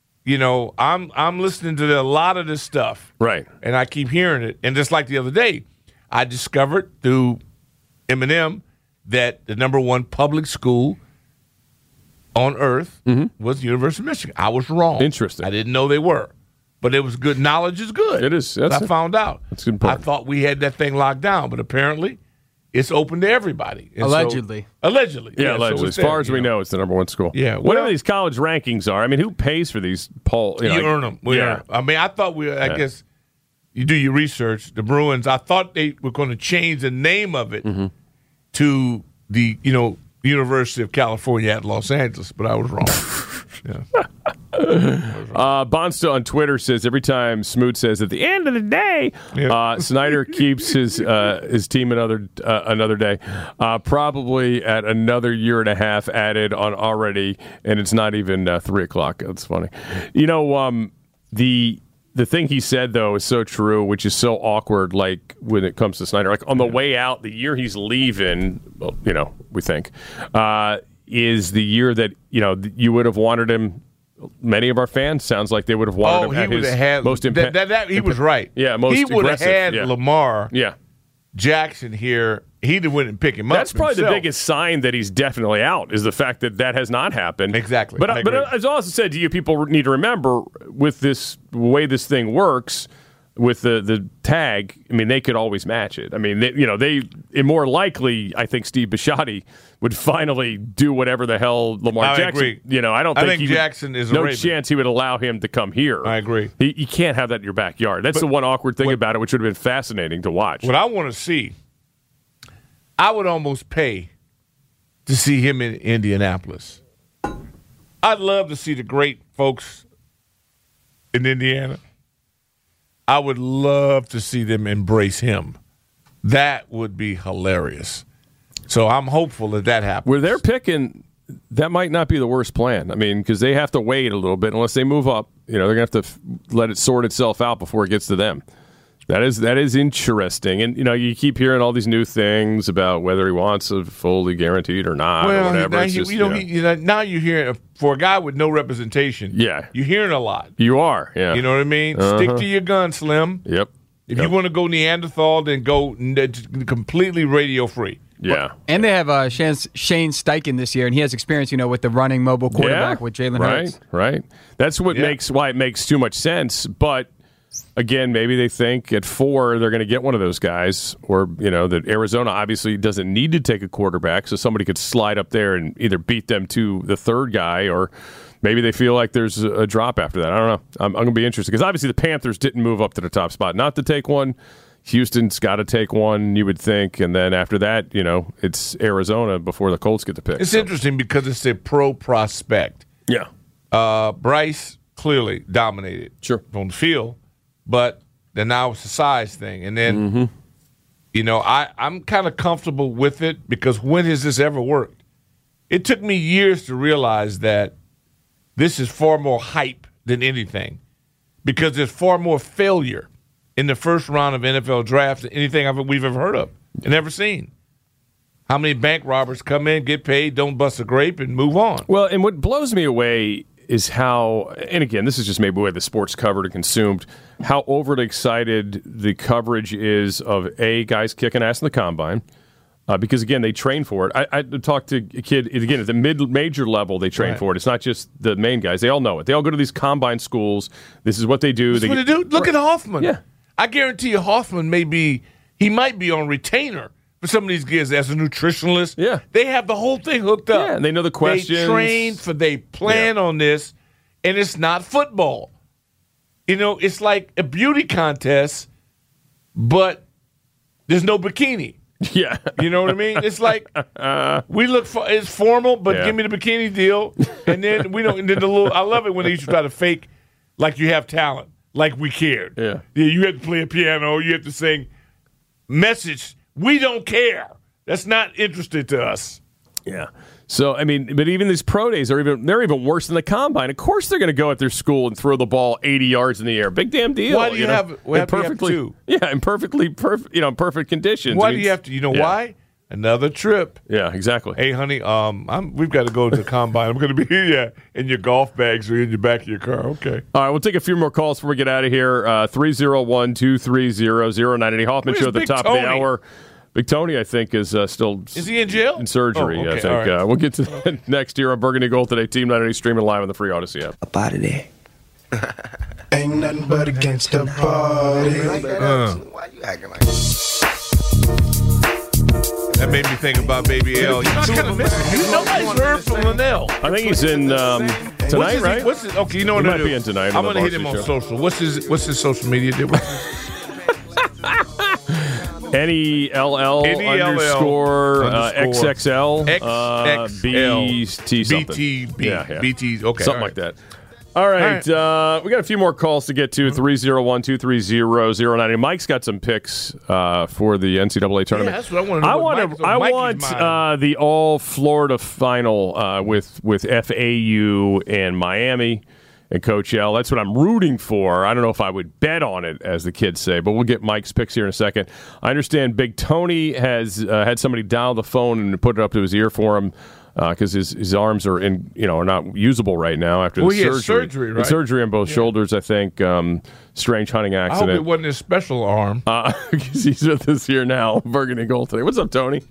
I'm listening to a lot of this stuff. Right. And I keep hearing it. And just like the other day, I discovered through Eminem that the number one public school on earth was the University of Michigan. I was wrong. Interesting. I didn't know they were. But it was good. Knowledge is good. It is. I found out. That's important. I thought we had that thing locked down, but apparently it's open to everybody. And allegedly. Allegedly. Yeah, allegedly. So as far as we know, it's the number one school. Yeah. Whatever these college rankings are, I mean, who pays for these polls? You earn them. I mean, I thought I guess you do your research. The Bruins, I thought they were going to change the name of it to the, University of California at Los Angeles, but I was wrong. Bonsta on Twitter says every time Smoot says at the end of the day, Snyder keeps his team another day, probably at another year and a half added on already, and it's not even 3 o'clock. That's funny. The thing he said, though, is so true, which is so awkward, like, when it comes to Snyder. Like, on the way out, the year he's leaving, well, we think, is the year that, you would have wanted him. Many of our fans, sounds like they would have wanted him at his most impact. He was right. Yeah, most he would have aggressive, had Lamar Yeah. Jackson here. He wouldn't pick him up. That's probably himself. the biggest sign that he's definitely out, is the fact that has not happened. Exactly. But as I also said to you, people need to remember, with this way this thing works, with the tag, I mean, they could always match it. I mean, they more likely, I think Steve Bisciotti would finally do whatever the hell Lamar Jackson. Agree. I think Jackson is no chance he would allow him to come here. I agree. You can't have that in your backyard. That's the one awkward thing about it, which would have been fascinating to watch. What I want to see, I would almost pay to see him in Indianapolis. I'd love to see the great folks in Indiana. I would love to see them embrace him. That would be hilarious. So I'm hopeful that happens. Where they're picking, that might not be the worst plan. I mean, because they have to wait a little bit. Unless they move up, they're going to have to let it sort itself out before it gets to them. That is interesting. And, you keep hearing all these new things about whether he wants a fully guaranteed or not or whatever. Now you're hearing, for a guy with no representation, you're hearing a lot. You are, yeah. You know what I mean? Stick to your gun, Slim. Yep. If you want to go Neanderthal, then go completely radio-free. Yeah. And they have Shane Steichen this year, and he has experience, with the running mobile quarterback with Jalen Hurts. Right. That's why it makes too much sense, but again, maybe they think at 4 they're going to get one of those guys, or that Arizona obviously doesn't need to take a quarterback, so somebody could slide up there and either beat them to the third guy, or maybe they feel like there's a drop after that. I don't know. I'm going to be interested, because obviously the Panthers didn't move up to the top spot not to take one. Houston's got to take one, you would think, and then after that, it's Arizona before the Colts get the pick. It's interesting because it's a pro prospect. Yeah. Bryce clearly dominated on the field. But then now it's a size thing. And then, I'm kind of comfortable with it, because when has this ever worked? It took me years to realize that this is far more hype than anything, because there's far more failure in the first round of NFL draft than anything we've ever heard of and ever seen. How many bank robbers come in, get paid, don't bust a grape, and move on? Well, and what blows me away is how, and again, this is just maybe the way the sport's covered and consumed, how overly excited the coverage is of guys kicking ass in the combine. Because, again, they train for it. I talked to a kid, again, at the mid-major level, they train for it. It's not just the main guys. They all know it. They all go to these combine schools. This is what they do. That's what they do. Look at Hoffman. Yeah. I guarantee you Hoffman might be on retainer for some of these kids as a nutritionalist. Yeah. They have the whole thing hooked up. Yeah, and they know the questions. They plan on this, and it's not football. It's like a beauty contest, but there's no bikini. Yeah. You know what I mean? It's like it's formal, but give me the bikini deal. And then I love it when they used to try to fake like you have talent, like we cared. Yeah. You have to play a piano, you have to sing. Message, we don't care. That's not interesting to us. Yeah. So, I mean, but even these pro days they're even worse than the combine. Of course they're going to go at their school and throw the ball 80 yards in the air. Big damn deal. Why do you have two? Yeah, in perfect conditions. Why do you have to? Why? Another trip. Yeah, exactly. Hey, honey, we've got to go to the combine. I'm going to be here in your golf bags or in the back of your car. Okay. All right, we'll take a few more calls before we get out of here. 301-230-0980. Hoffman Show at the top of the hour. Big Tony, I think, is still... Is he in jail? In surgery, okay. I think. Right. We'll get to that next year on Burgundy Gold Today. Team 980 streaming live on the free Odyssey app. Up out of there. Ain't nothing but against the party. Why you acting like that? That made me think about Baby L. I kind of miss him. Nobody's heard from Linnell. I think he's in tonight, right? Okay, you know what he might be in tonight. I'm going to hit him on social. What's his social media deal? NELL underscore XXL BT something. BT, okay. Something like that. All right. We got a few more calls to get to. 301-230-0990. Mike's got some picks for the NCAA tournament. Yeah, that's what I want to know. I want the all-Florida final with FAU and Miami and Coach L. That's what I'm rooting for. I don't know if I would bet on it, as the kids say, but we'll get Mike's picks here in a second. I understand Big Tony has had somebody dial the phone and put it up to his ear for him because his arms are are not usable right now after the surgery. He had surgery, right? Surgery on both shoulders, I think. Strange hunting accident. I hope it wasn't his special arm. Because he's with us here now, Burgundy Gold today. What's up, Tony?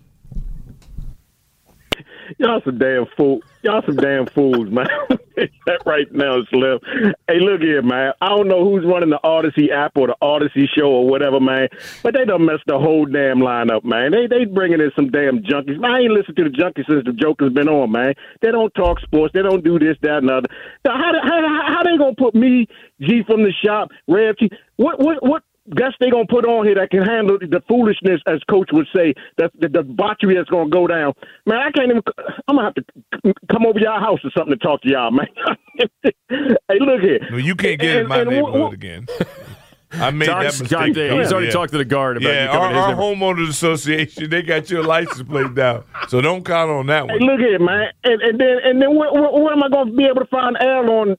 Y'all some damn fools, man. That right now is left. Hey, look here, man. I don't know who's running the Odyssey app or the Odyssey show or whatever, man, but they done messed the whole damn lineup, man. They bringing in some damn junkies. Man, I ain't listened to the junkies since the Joker's been on, man. They don't talk sports. They don't do this, that, and other. Now, how they gonna put me, G from the shop, Rev T? What guess they gonna put on here that can handle the foolishness, as Coach would say, that the debauchery that's gonna go down. Man, I can't even. I'm gonna have to come over y'all house or something to talk to y'all, man. Hey, look here. No, you can't get in my neighborhood again. I made that mistake. He's already talked to the guard about it. Our homeowners association, they got your license plate down, so don't count on that one. Hey, look here, man, and then where am I going to be able to find L on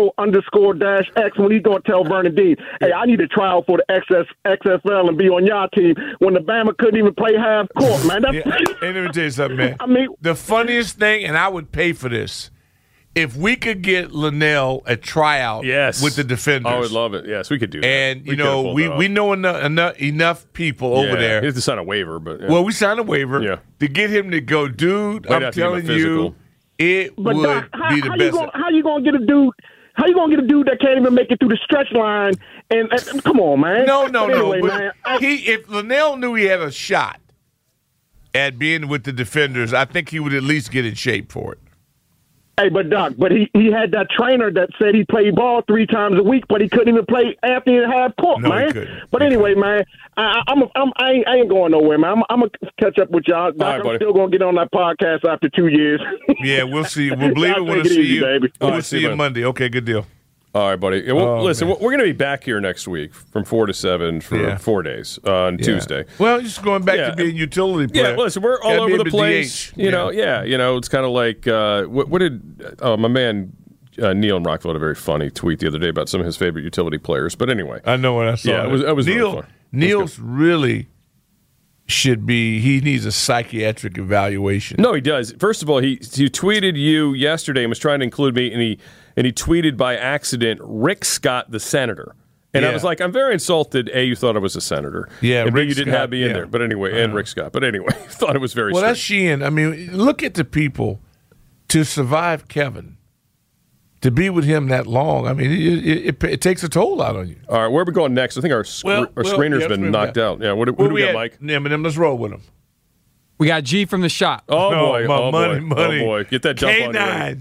_-X when he's going to tell Vernon Dean, hey, I need a trial for the XFL and be on y'all team when the Bama couldn't even play half court, man. Hey, let me tell you something, man. I mean, the funniest thing, and I would pay for this. If we could get Linnell a tryout with the Defenders. I would love it. Yes, we could do that. And, we know enough people over there. He has to sign a waiver. But Well, we signed a waiver to get him to go, dude, I'm telling you, it would be the best. How you going to get a dude? How you gonna get a dude that can't even make it through the stretch line? And come on, man. No. Anyway, man, if Linnell knew he had a shot at being with the Defenders, I think he would at least get in shape for it. Hey, but Doc, he had that trainer that said he played ball 3 times a week, but he couldn't even play after half court, man. He couldn't. But anyway, man, I ain't going nowhere, man. I'm gonna catch up with y'all. Doc, I'm still gonna get on that podcast after 2 years. Yeah, we'll see. We'll believe it when we see you, baby. We'll see you Monday. Okay, good deal. All right, buddy. Well, listen, we're going to be back here next week from 4 to 7 for 4 days on Tuesday. Well, just going back to being utility player. Yeah, listen, we're all over the place. DH. You know, it's kind of like what did my man Neil in Rockville had a very funny tweet the other day about some of his favorite utility players. But anyway, I know what I saw. Yeah, it was Neil. really fun. Neil's really should be. He needs a psychiatric evaluation. No, he does. First of all, he tweeted you yesterday and was trying to include me, and he tweeted by accident Rick Scott, the senator. And I was like, I'm very insulted. A, you thought I was a senator. Yeah, and Rick B, you didn't Scott, have me in there. But anyway, and Rick Scott. But anyway, thought it was very Well, that's Sheehan. I mean, look at the people to survive Kevin, to be with him that long. I mean, it takes a toll out on you. All right, where are we going next? I think our screener's been knocked out. Yeah, what do we got, Mike? Eminem, let's roll with him. We got G from the shop. Oh, boy. Money. Oh, boy. Get that jump on K9.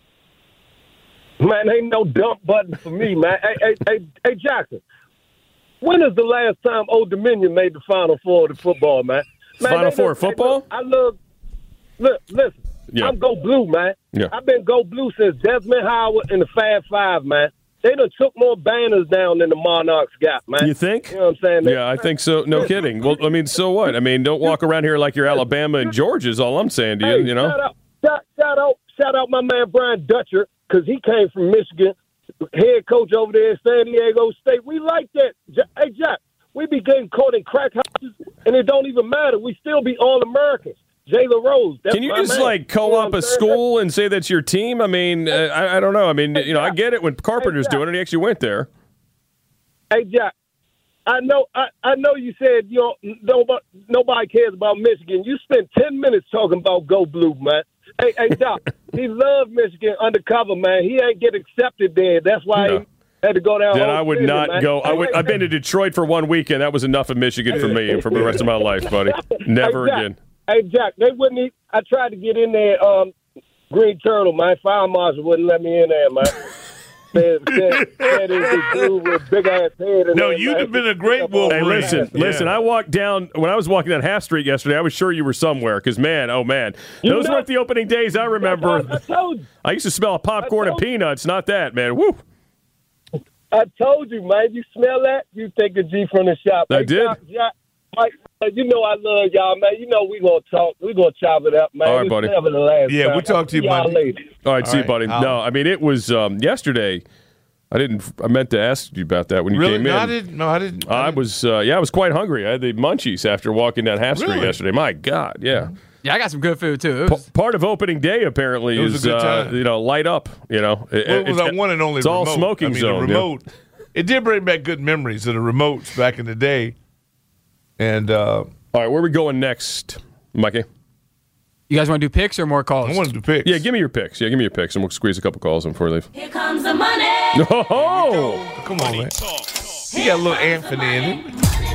Man, ain't no dump button for me, man. Hey, Jackson, when is the last time Old Dominion made the Final Four of the football, man? Final Four of football? Listen, I'm Go Blue, man. Yeah. I've been Go Blue since Desmond Howard and the Fab Five, man. They done took more banners down than the Monarchs got, man. You think? You know what I'm saying? Yeah, I think so. No kidding. Well, I mean, so what? I mean, don't walk around here like you're Alabama and Georgia is all I'm saying to you, you know? Shout out my man Brian Dutcher, because he came from Michigan, head coach over there at San Diego State. We like that. Hey, Jack, we be getting caught in crack houses, and it don't even matter. We still be All-Americans. Jayla Rose. Can you just, co-op a school and say that's your team? I mean, I don't know. I mean, I get it when Carpenter's doing it. He actually went there. Hey, Jack, I know you said nobody cares about Michigan. You spent 10 minutes talking about Go Blue, man. Hey, Doc, he loved Michigan undercover, man. He ain't get accepted there. That's why he had to go down. Then I would not go. I've been to Detroit for one weekend. That was enough of Michigan for me and for the rest of my life, buddy. Never again. Hey, Jack, they wouldn't. I tried to get in there. Green Turtle, my fire marshal wouldn't let me in there, man. said it was a dude with big ass head. No, you'd have been a great Wolverine. Hey, listen. I walked down when I was walking down Half Street yesterday. I was sure you were somewhere because, man, oh man, those weren't the opening days I remember. I told you. I used to smell popcorn and peanuts. Not that, man. Woo. I told you, man. You smell that? You take a G from the shop. I did. Mike, you know I love y'all, man. You know we gonna talk. We gonna chop it up, man. All right, buddy. Never the last time. We'll talk to you, buddy. All right, see you, buddy. No, I mean it was yesterday. I meant to ask you about that when you came in. I didn't. I was quite hungry. I had the munchies after walking down Half Street yesterday. My God, yeah. Yeah, I got some good food too. Part of opening day apparently is light up. You know, it was our one and only. It's remote. all smoking zone. The remote. Yeah. It did bring back good memories of the remotes back in the day. And all right, where are we going next, Mikey? You guys want to do picks or more calls? I want to do picks. Yeah, give me your picks. And we'll squeeze a couple calls in before we leave. Here comes the money. Oh, come on, man. He got a little Anthony in him.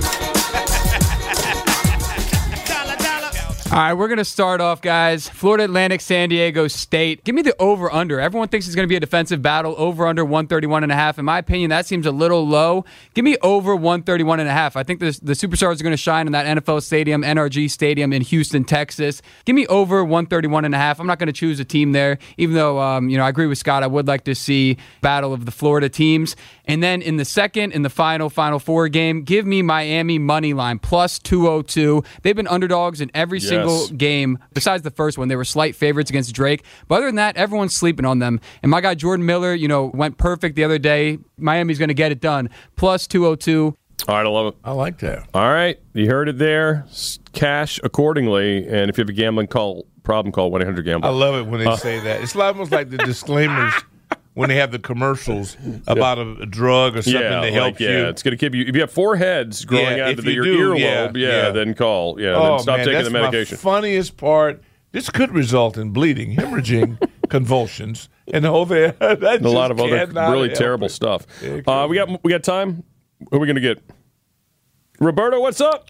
All right, we're going to start off, guys. Florida Atlantic, San Diego State. Give me the over-under. Everyone thinks it's going to be a defensive battle. Over-under 131.5. In my opinion, that seems a little low. Give me over 131.5. I think the Superstars are going to shine in that NFL stadium, NRG Stadium in Houston, Texas. Give me over 131.5. I'm not going to choose a team there, even though, I agree with Scott. I would like to see battle of the Florida teams. And then in the second, in the Final Four game, give me Miami money line, plus 202. They've been underdogs in every single game besides the first one. They were slight favorites against Drake. But other than that, everyone's sleeping on them. And my guy Jordan Miller, went perfect the other day. Miami's going to get it done. Plus 202. All right, I love it. I like that. All right, you heard it there. Cash accordingly. And if you have a gambling problem, call 1-800-GAMBLER. I love it when they say that. It's almost like the disclaimers when they have the commercials about a drug or something that helps you. Yeah, it's going to give you. If you have four heads growing out of your earlobe, then call. Yeah, then stop taking the medication. My funniest part. This could result in bleeding, hemorrhaging, convulsions, and a lot of other really terrible stuff. We got time. Who are we going to get? Roberto, what's up?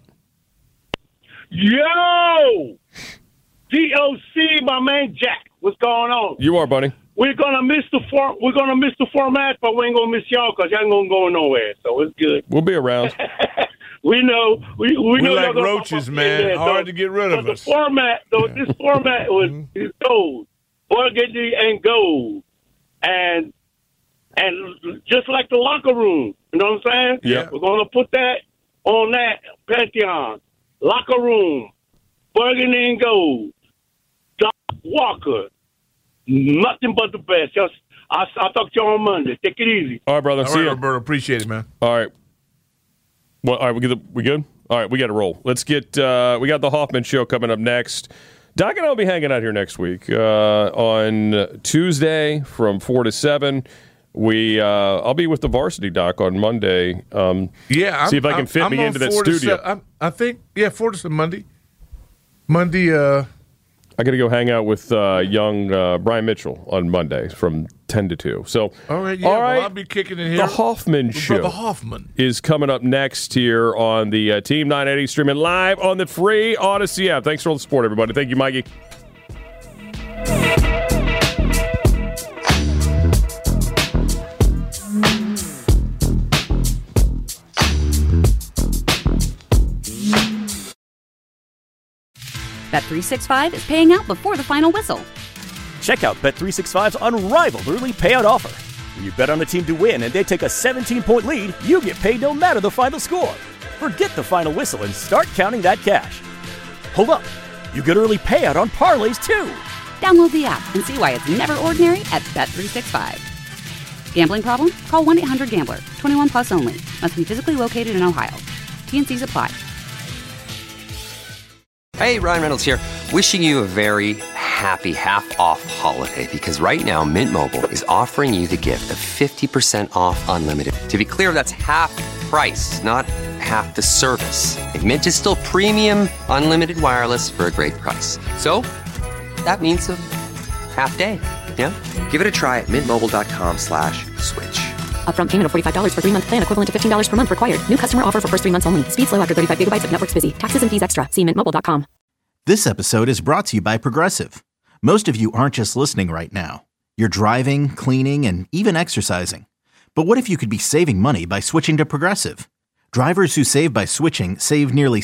Yo, DOC, my man Jack. What's going on? You are, buddy. We're gonna miss the format, but we ain't gonna miss y'all because y'all ain't gonna go nowhere. So it's good. We'll be around. We know. We know like roaches, man. Hard to get rid of us. This format is gold, burgundy and gold, and just like the locker room. You know what I'm saying? Yeah. We're gonna put that on that Pantheon locker room, burgundy and gold. Doc Walker. Nothing but the best. I'll talk to you on Monday. Take it easy. All right, brother. See you, Roberto. Appreciate it, man. All right. Well, all right. We good? All right. We got to roll. Let's get. We got the Hoffman Show coming up next. Doc and I'll be hanging out here next week on Tuesday from 4 to 7. I'll be with the Varsity Doc on Monday. See if I can fit me into that studio. I think 4 to 7 Monday. Monday. I got to go hang out with young Brian Mitchell on Monday from 10 to 2. So, all right. Well, I'll be kicking it here. The Hoffman Show is coming up next here on the Team 980, streaming live on the free Odyssey app. Thanks for all the support, everybody. Thank you, Mikey. Bet365 is paying out before the final whistle. Check out Bet365's unrivaled early payout offer. When you bet on a team to win and they take a 17-point lead, you get paid no matter the final score. Forget the final whistle and start counting that cash. Hold up. You get early payout on parlays, too. Download the app and see why it's never ordinary at Bet365. Gambling problem? Call 1-800-GAMBLER. 21 plus only. Must be physically located in Ohio. T&Cs apply. Hey, Ryan Reynolds here. Wishing you a very happy half-off holiday because right now Mint Mobile is offering you the gift of 50% off unlimited. To be clear, that's half price, not half the service. Mint is still premium unlimited wireless for a great price. So that means a half day. Yeah? Give it a try at mintmobile.com/switch. Upfront payment of $45 for 3-month plan equivalent to $15 per month required. New customer offer for first 3 months only. Speed slow after 35 gigabytes if network's busy. Taxes and fees extra. See mintmobile.com. This episode is brought to you by Progressive. Most of you aren't just listening right now. You're driving, cleaning, and even exercising. But what if you could be saving money by switching to Progressive? Drivers who save by switching save nearly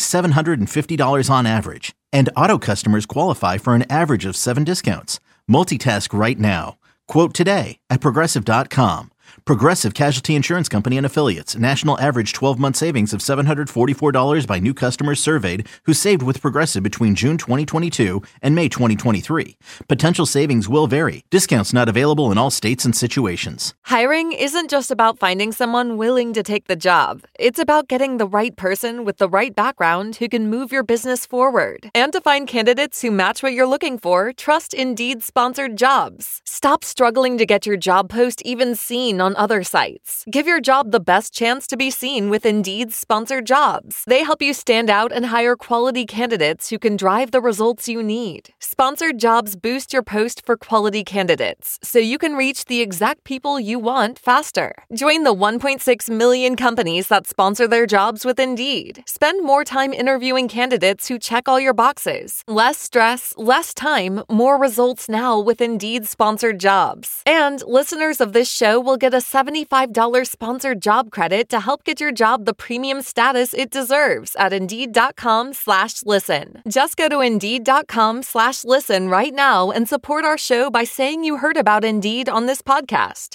$750 on average, and auto customers qualify for an average of 7 discounts. Multitask right now. Quote today at Progressive.com. Progressive Casualty Insurance Company and Affiliates. National average 12-month savings of $744 by new customers surveyed who saved with Progressive between June 2022 and May 2023. Potential savings will vary. Discounts not available in all states and situations. Hiring isn't just about finding someone willing to take the job. It's about getting the right person with the right background who can move your business forward. And to find candidates who match what you're looking for, trust Indeed-sponsored jobs. Stop struggling to get your job post even seen on other sites. Give your job the best chance to be seen with Indeed's sponsored jobs. They help you stand out and hire quality candidates who can drive the results you need. Sponsored jobs boost your post for quality candidates, so you can reach the exact people you want faster. Join the 1.6 million companies that sponsor their jobs with Indeed. Spend more time interviewing candidates who check all your boxes. Less stress, less time, more results now with Indeed sponsored jobs. And listeners of this show will get a $75 sponsored job credit to help get your job the premium status it deserves at Indeed.com/listen. Just go to Indeed.com/listen right now and support our show by saying you heard about Indeed on this podcast.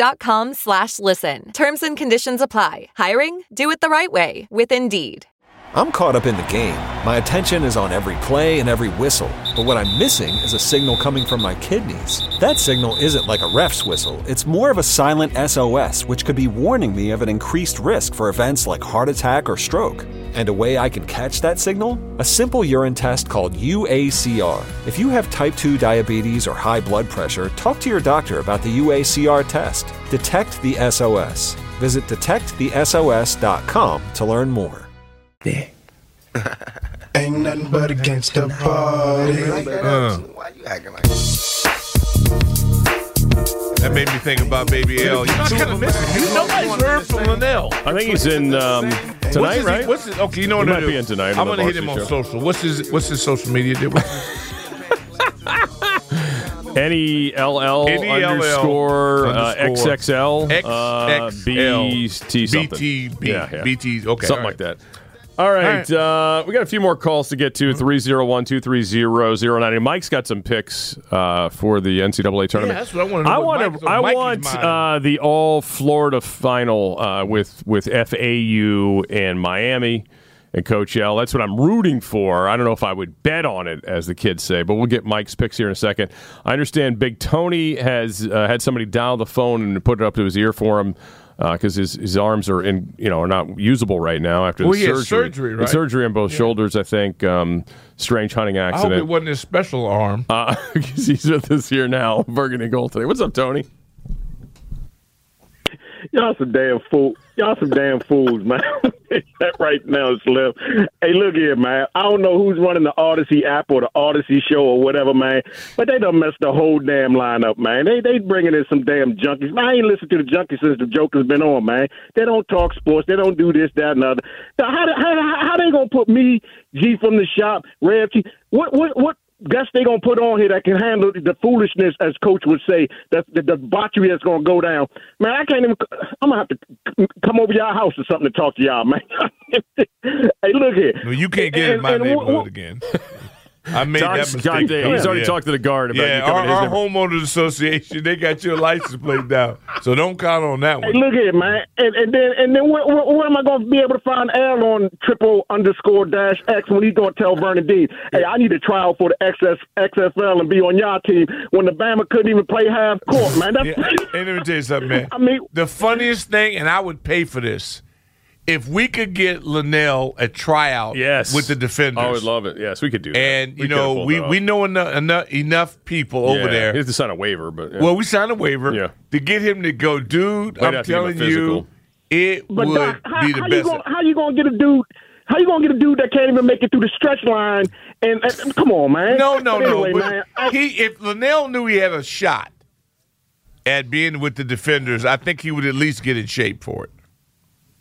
Indeed.com/listen. Terms and conditions apply. Hiring? Do it the right way with Indeed. I'm caught up in the game. My attention is on every play and every whistle. But what I'm missing is a signal coming from my kidneys. That signal isn't like a ref's whistle. It's more of a silent SOS, which could be warning me of an increased risk for events like heart attack or stroke. And a way I can catch that signal? A simple urine test called UACR. If you have type 2 diabetes or high blood pressure, talk to your doctor about the UACR test. Detect the SOS. Visit detectthesos.com to learn more. Ain't nothing but a gangsta party. Why you acting like that? That made me think about Baby L. You know, I kind of miss him. Nobody's heard from Linnell. I think he's in tonight, right? Okay, you know what he might be in tonight. I'm going to hit him on social. What's his social media deal? NELL underscore XXL BT something. BT, okay. Something like that. All right. We got a few more calls to get to. 301-230-090. Mike's got some picks for the NCAA tournament. Yeah, that's what I want to know. I want the all Florida final with FAU and Miami and Coach L. That's what I'm rooting for. I don't know if I would bet on it, as the kids say, but we'll get Mike's picks here in a second. I understand Big Tony has had somebody dial the phone and put it up to his ear for him because his arms are are not usable right now after the surgery. Surgery, right? Surgery on both shoulders, I think. Strange hunting accident. I hope it wasn't his special arm. Because he's with us here now, Burgundy Gold today. What's up, Tony? Y'all some damn fools, man. That right now is Slim. Hey, look here, man. I don't know who's running the Odyssey app or the Odyssey show or whatever, man, but they done messed the whole damn lineup, man. They bringing in some damn junkies. Man, I ain't listened to the junkies since the Joker's been on, man. They don't talk sports. They don't do this, that, and other. How they gonna put me, G from the shop, Rev T? What guess they gonna put on here that can handle the foolishness, as Coach would say, the debauchery that's gonna go down. Man, I can't even. I'm gonna have to come over y'all house or something to talk to y'all, man. Hey, look here. No, you can't get in my neighborhood again. I made that mistake. He's already talked to the guard about you coming our homeowners association. They got your license plate down, so don't count on that one. Hey, look here, man, and then where am I going to be able to find L on _X when he's going to tell Vernon Dean, hey, I need a trial for the XFL and be on y'all team when the Bama couldn't even play half court, man. Hey, let me tell you something, man. I mean, the funniest thing, and I would pay for this. If we could get Linnell a tryout with the Defenders. I would love it. Yes, we could do that. And, we know enough people over there. He has to sign a waiver. But Well, we signed a waiver to get him to go, dude, I'm telling you, it would be the best. How you going to get a dude? How you going to get a dude that can't even make it through the stretch line? And come on, man. No. Anyway, man, if Linnell knew he had a shot at being with the Defenders, I think he would at least get in shape for it.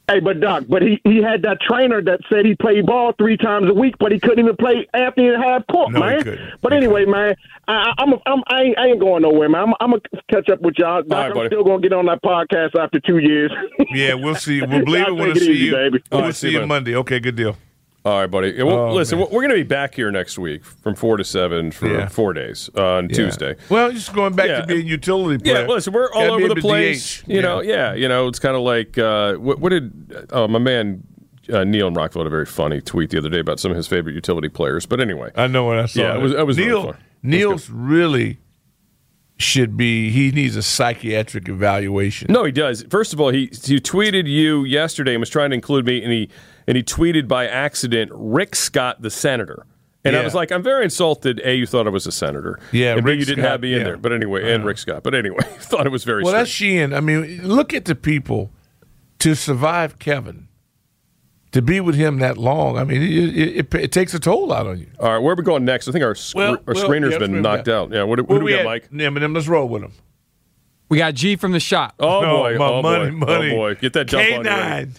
Hey, but Doc, he had that trainer that said he played ball 3 times a week, but he couldn't even play after he half court, No, man. he couldn't. But anyway, man, I ain't going nowhere, man. I'm gonna catch up with y'all. Doc, right, I'm buddy. still gonna get on that podcast after 2 years. Yeah, we'll see. We'll believe it Y'all when we take it see easy, you. baby. We'll All right, see see you you, Monday. Okay, good deal. All right, buddy. Well, Oh, listen, man. we're going to be back here next week from 4 to 7 for 4 days on Tuesday. Well, just going back Yeah. to being utility player. Yeah, listen, we're all Gotta be over a the bit place. DH. You know, it's kind of like what did my man Neil in Rockville had a very funny tweet the other day about some of his favorite utility players. But anyway, I know what I saw. Yeah, it was Neil. really fun. Neil's really should be. He needs a psychiatric evaluation. No, he does. First of all, he tweeted you yesterday and was trying to include me, and he tweeted by accident Rick Scott, the senator. And I Yeah. was like, I'm very insulted. A, you thought I was a senator. Yeah, and B, Rick you didn't Scott, have me in yeah. there. But anyway, and Rick Scott. But anyway, thought it was very Well, strange. that's Sheehan. I mean, look at the people to survive Kevin, to be with him that long. I mean, it takes a toll out on you. All right, where are we going next? I think our screener's yeah, been knocked out. Yeah, who do we got, Mike? Eminem, let's roll with him. We got G from the shop. Oh, boy. my Oh, money, boy. money. Oh, boy. Get that jump on you. K9.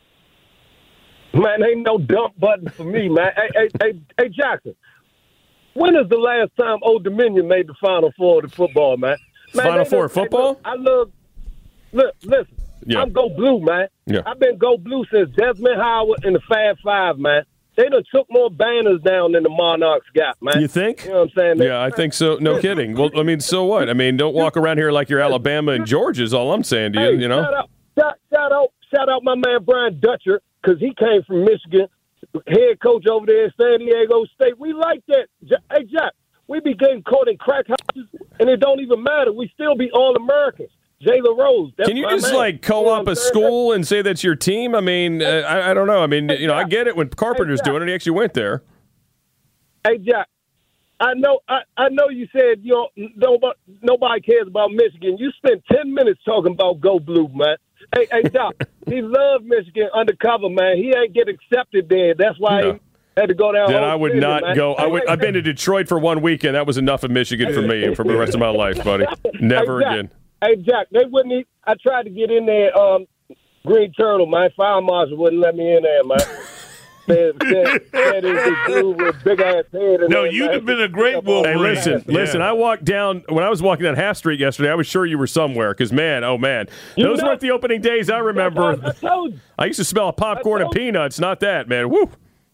Man, ain't no dump button for me, man. Hey, Jackson, when is the last time Old Dominion made the Final Four of the football, man? Final Four of football? I love. Listen. Yeah. I'm Go Blue, man. Yeah. I've been Go Blue since Desmond Howard and the Fab Five, man. They done took more banners down than the Monarchs got, man. You think? You know what I'm saying? Yeah, I think so. No kidding. Well, I mean, so what? I mean, don't walk around here like you're Alabama and Georgia is all I'm saying to you, Hey, you know? shout out my man Brian Dutcher, because he came from Michigan, head coach over there at San Diego State. We like that. Hey, Jack, we be getting caught in crack houses, and it don't even matter. We still be All-Americans. Jayla Rose. That's Can you my just, man. like, co-op a school and say that's your team? I mean, I don't know. I mean, you know, I get it when Carpenter's doing it. He actually went there. Hey, Jack, I know you said nobody cares about Michigan. You spent 10 minutes talking about Go Blue, man. Hey, Doc, he loved Michigan undercover, man. He ain't get accepted there. That's why he had to go down. Then I would City, not man. go. I've been to Detroit for 1 weekend. That was enough of Michigan for me and for the rest of my life, buddy. Never Hey, Jack, again. Hey, Jack, they wouldn't even, I tried to get in there, Green Turtle, my fire marshal wouldn't let me in there, man. said this dude with big ass head. No, you'd have been a great Wolverine. Hey, listen. I walked down when I was walking down Half Street yesterday. I was sure you were somewhere because, man, oh man, those weren't the opening days. I remember. I told you. I used to smell popcorn and peanuts. Not that, man. Woo.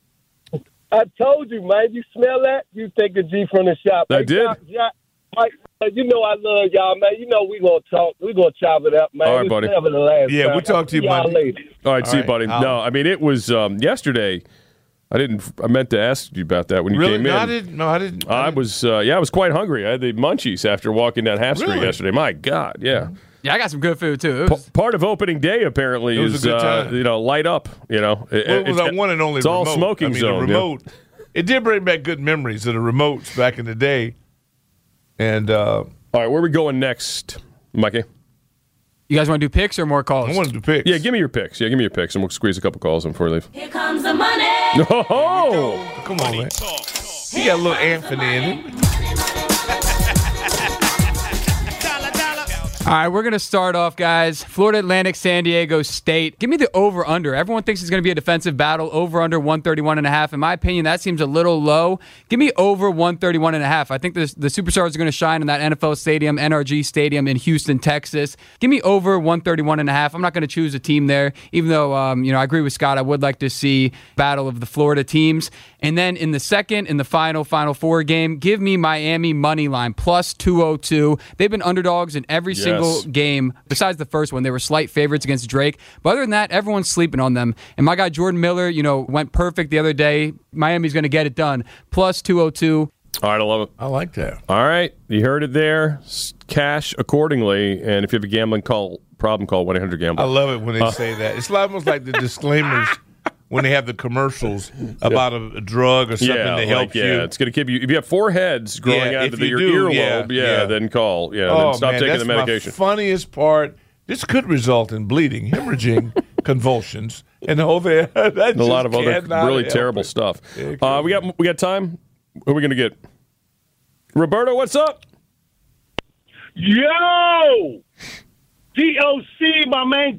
I told you, man. You smell that? You take a G from the shop. I did. Mike, you know I love y'all, man. You know we gonna talk. We gonna chop it up, man. All right, This buddy. Never the last Yeah, time. we'll talk to you Y'all Monday. later. All right, see you, right, buddy. No, I mean it was yesterday. I meant to ask you about that when you Really? came in. I didn't. I was quite hungry. I had the munchies after walking down Half Street Really? yesterday. My God, yeah. Yeah, I got some good food too. It was, Part of opening day apparently It was is a good time. light up. You know, Well, it was our one and only It's all remote. smoking I mean, zone. The yeah. remote. It did bring back good memories of the remotes back in the day. And all right, where are we going next, Mikey? you guys want to do picks or more calls? I wanted to pick. Yeah, give me your picks. And we'll squeeze a couple calls in before we leave. Here comes the money. Oh, Come on, man. He got a little Anthony in him. All right, we're going to start off, guys. Florida Atlantic, San Diego State. Give me the over-under. Everyone thinks it's going to be a defensive battle. Over-under 131.5. In my opinion, that seems a little low. Give me over 131.5. I think the Superstars are going to shine in that NFL stadium, NRG Stadium in Houston, Texas. Give me over 131.5. I'm not going to choose a team there, even though, I agree with Scott. I would like to see battle of the Florida teams. And then in the final Four game, give me Miami money line, plus 202. They've been underdogs in every single game besides the first one. They were slight favorites against Drake. But other than that, everyone's sleeping on them. And my guy Jordan Miller, went perfect the other day. Miami's going to get it done. Plus 202. all right, I love it. I like that. All right, you heard it there. Cash accordingly, and if you have a gambling problem, call 1-800-GAMBLER. I love it when they say that. It's almost like the disclaimers when they have the commercials about a drug or something to help you. It's going to give you. If you have four heads growing out of your earlobe, then call. then stop taking the medication. My funniest part. This could result in bleeding, hemorrhaging, convulsions, and a lot of other really terrible stuff. We got time. Who are we going to get? Roberto, what's up? Yo! DOC, my man Jack.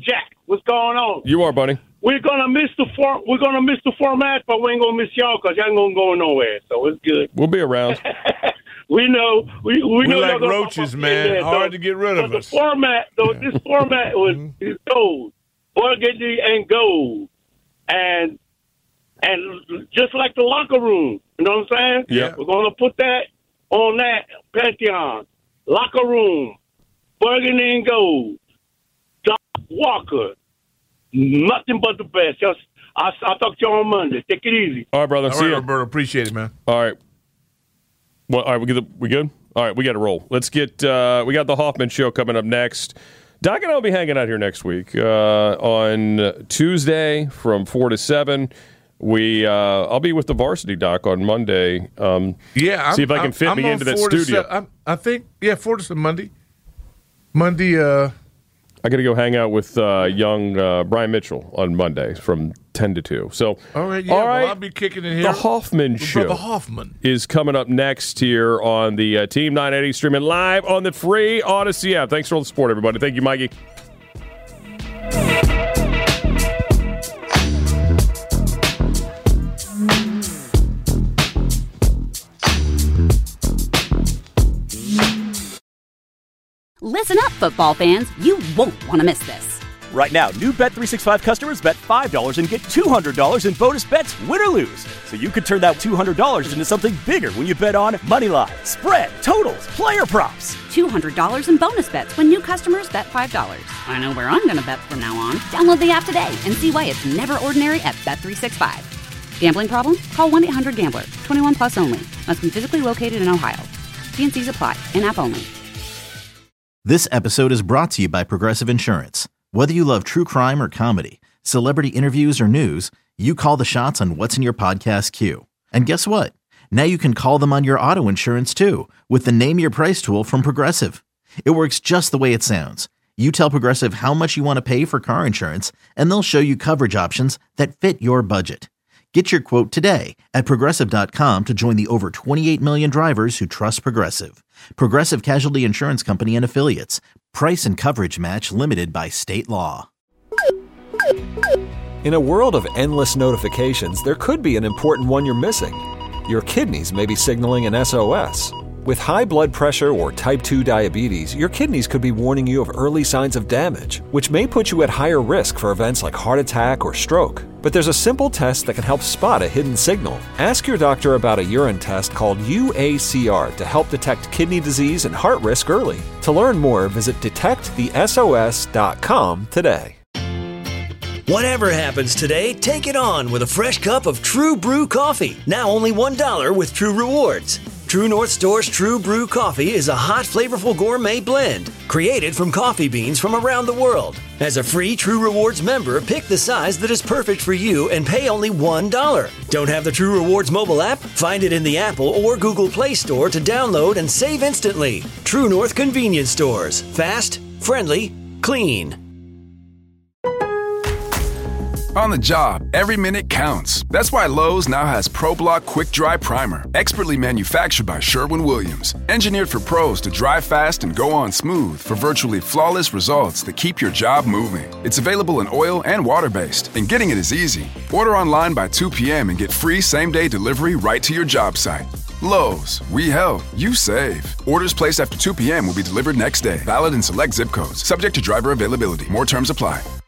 What's going on? You are, buddy. We're gonna miss the format, but we ain't gonna miss y'all because y'all ain't gonna go nowhere. So it's good. We'll be around. We know. We know like y'all gonna roaches, man. there, Hard to get rid of us. This format is gold, burgundy and gold, and just like the locker room. You know what I'm saying? Yeah. We're gonna put that on that Pantheon locker room, burgundy and gold. Doc Walker, nothing but the best. I'll talk to you on Monday. Take it easy. All right, brother. See you, Roberto. Appreciate it, man. All right. Well, all right, we good? All right, we got to roll. Let's get. We got the Hoffman Show coming up next. Doc and I will be hanging out here next week on Tuesday from 4 to 7. I'll be with the Varsity Doc on Monday. See if I can fit me into that studio. I think 4 to 7 Monday. Monday. I got to go hang out with young Brian Mitchell on Monday from 10 to 2. So, all right, Well, I'll be kicking in here. The Hoffman Show is coming up next here on the Team 980, streaming live on the free Odyssey app. Thanks for all the support, everybody. Thank you, Mikey. Listen up, football fans. You won't want to miss this. Right now, new Bet365 customers bet $5 and get $200 in bonus bets, win or lose. So you could turn that $200 into something bigger when you bet on money line, spread, totals, player props. $200 in bonus bets when new customers bet $5. I know where I'm going to bet from now on. Download the app today and see why it's never ordinary at Bet365. Gambling problem? Call 1-800-GAMBLER. 21 plus only. Must be physically located in Ohio. T&Cs apply. In-app only. This episode is brought to you by Progressive Insurance. Whether you love true crime or comedy, celebrity interviews or news, you call the shots on what's in your podcast queue. And guess what? Now you can call them on your auto insurance too with the Name Your Price tool from Progressive. It works just the way it sounds. You tell Progressive how much you want to pay for car insurance, and they'll show you coverage options that fit your budget. Get your quote today at Progressive.com to join the over 28 million drivers who trust Progressive. Progressive Casualty Insurance Company and Affiliates. Price and coverage match limited by state law. In a world of endless notifications, there could be an important one you're missing. Your kidneys may be signaling an SOS. With high blood pressure or type 2 diabetes, your kidneys could be warning you of early signs of damage, which may put you at higher risk for events like heart attack or stroke. But there's a simple test that can help spot a hidden signal. Ask your doctor about a urine test called UACR to help detect kidney disease and heart risk early. To learn more, visit detectthesos.com today. Whatever happens today, take it on with a fresh cup of True Brew coffee. Now only $1 with True Rewards. True North Store's True Brew coffee is a hot, flavorful gourmet blend created from coffee beans from around the world. As a free True Rewards member, pick the size that is perfect for you and pay only $1. Don't have the True Rewards mobile app? Find it in the Apple or Google Play Store to download and save instantly. True North Convenience Stores. Fast, friendly, clean. On the job, every minute counts. That's why Lowe's now has ProBlock Quick Dry Primer, expertly manufactured by Sherwin-Williams. Engineered for pros to dry fast and go on smooth for virtually flawless results that keep your job moving. It's available in oil and water-based, and getting it is easy. Order online by 2 p.m. and get free same-day delivery right to your job site. Lowe's, we help, you save. Orders placed after 2 p.m. will be delivered next day. Valid in select zip codes. Subject to driver availability. More terms apply.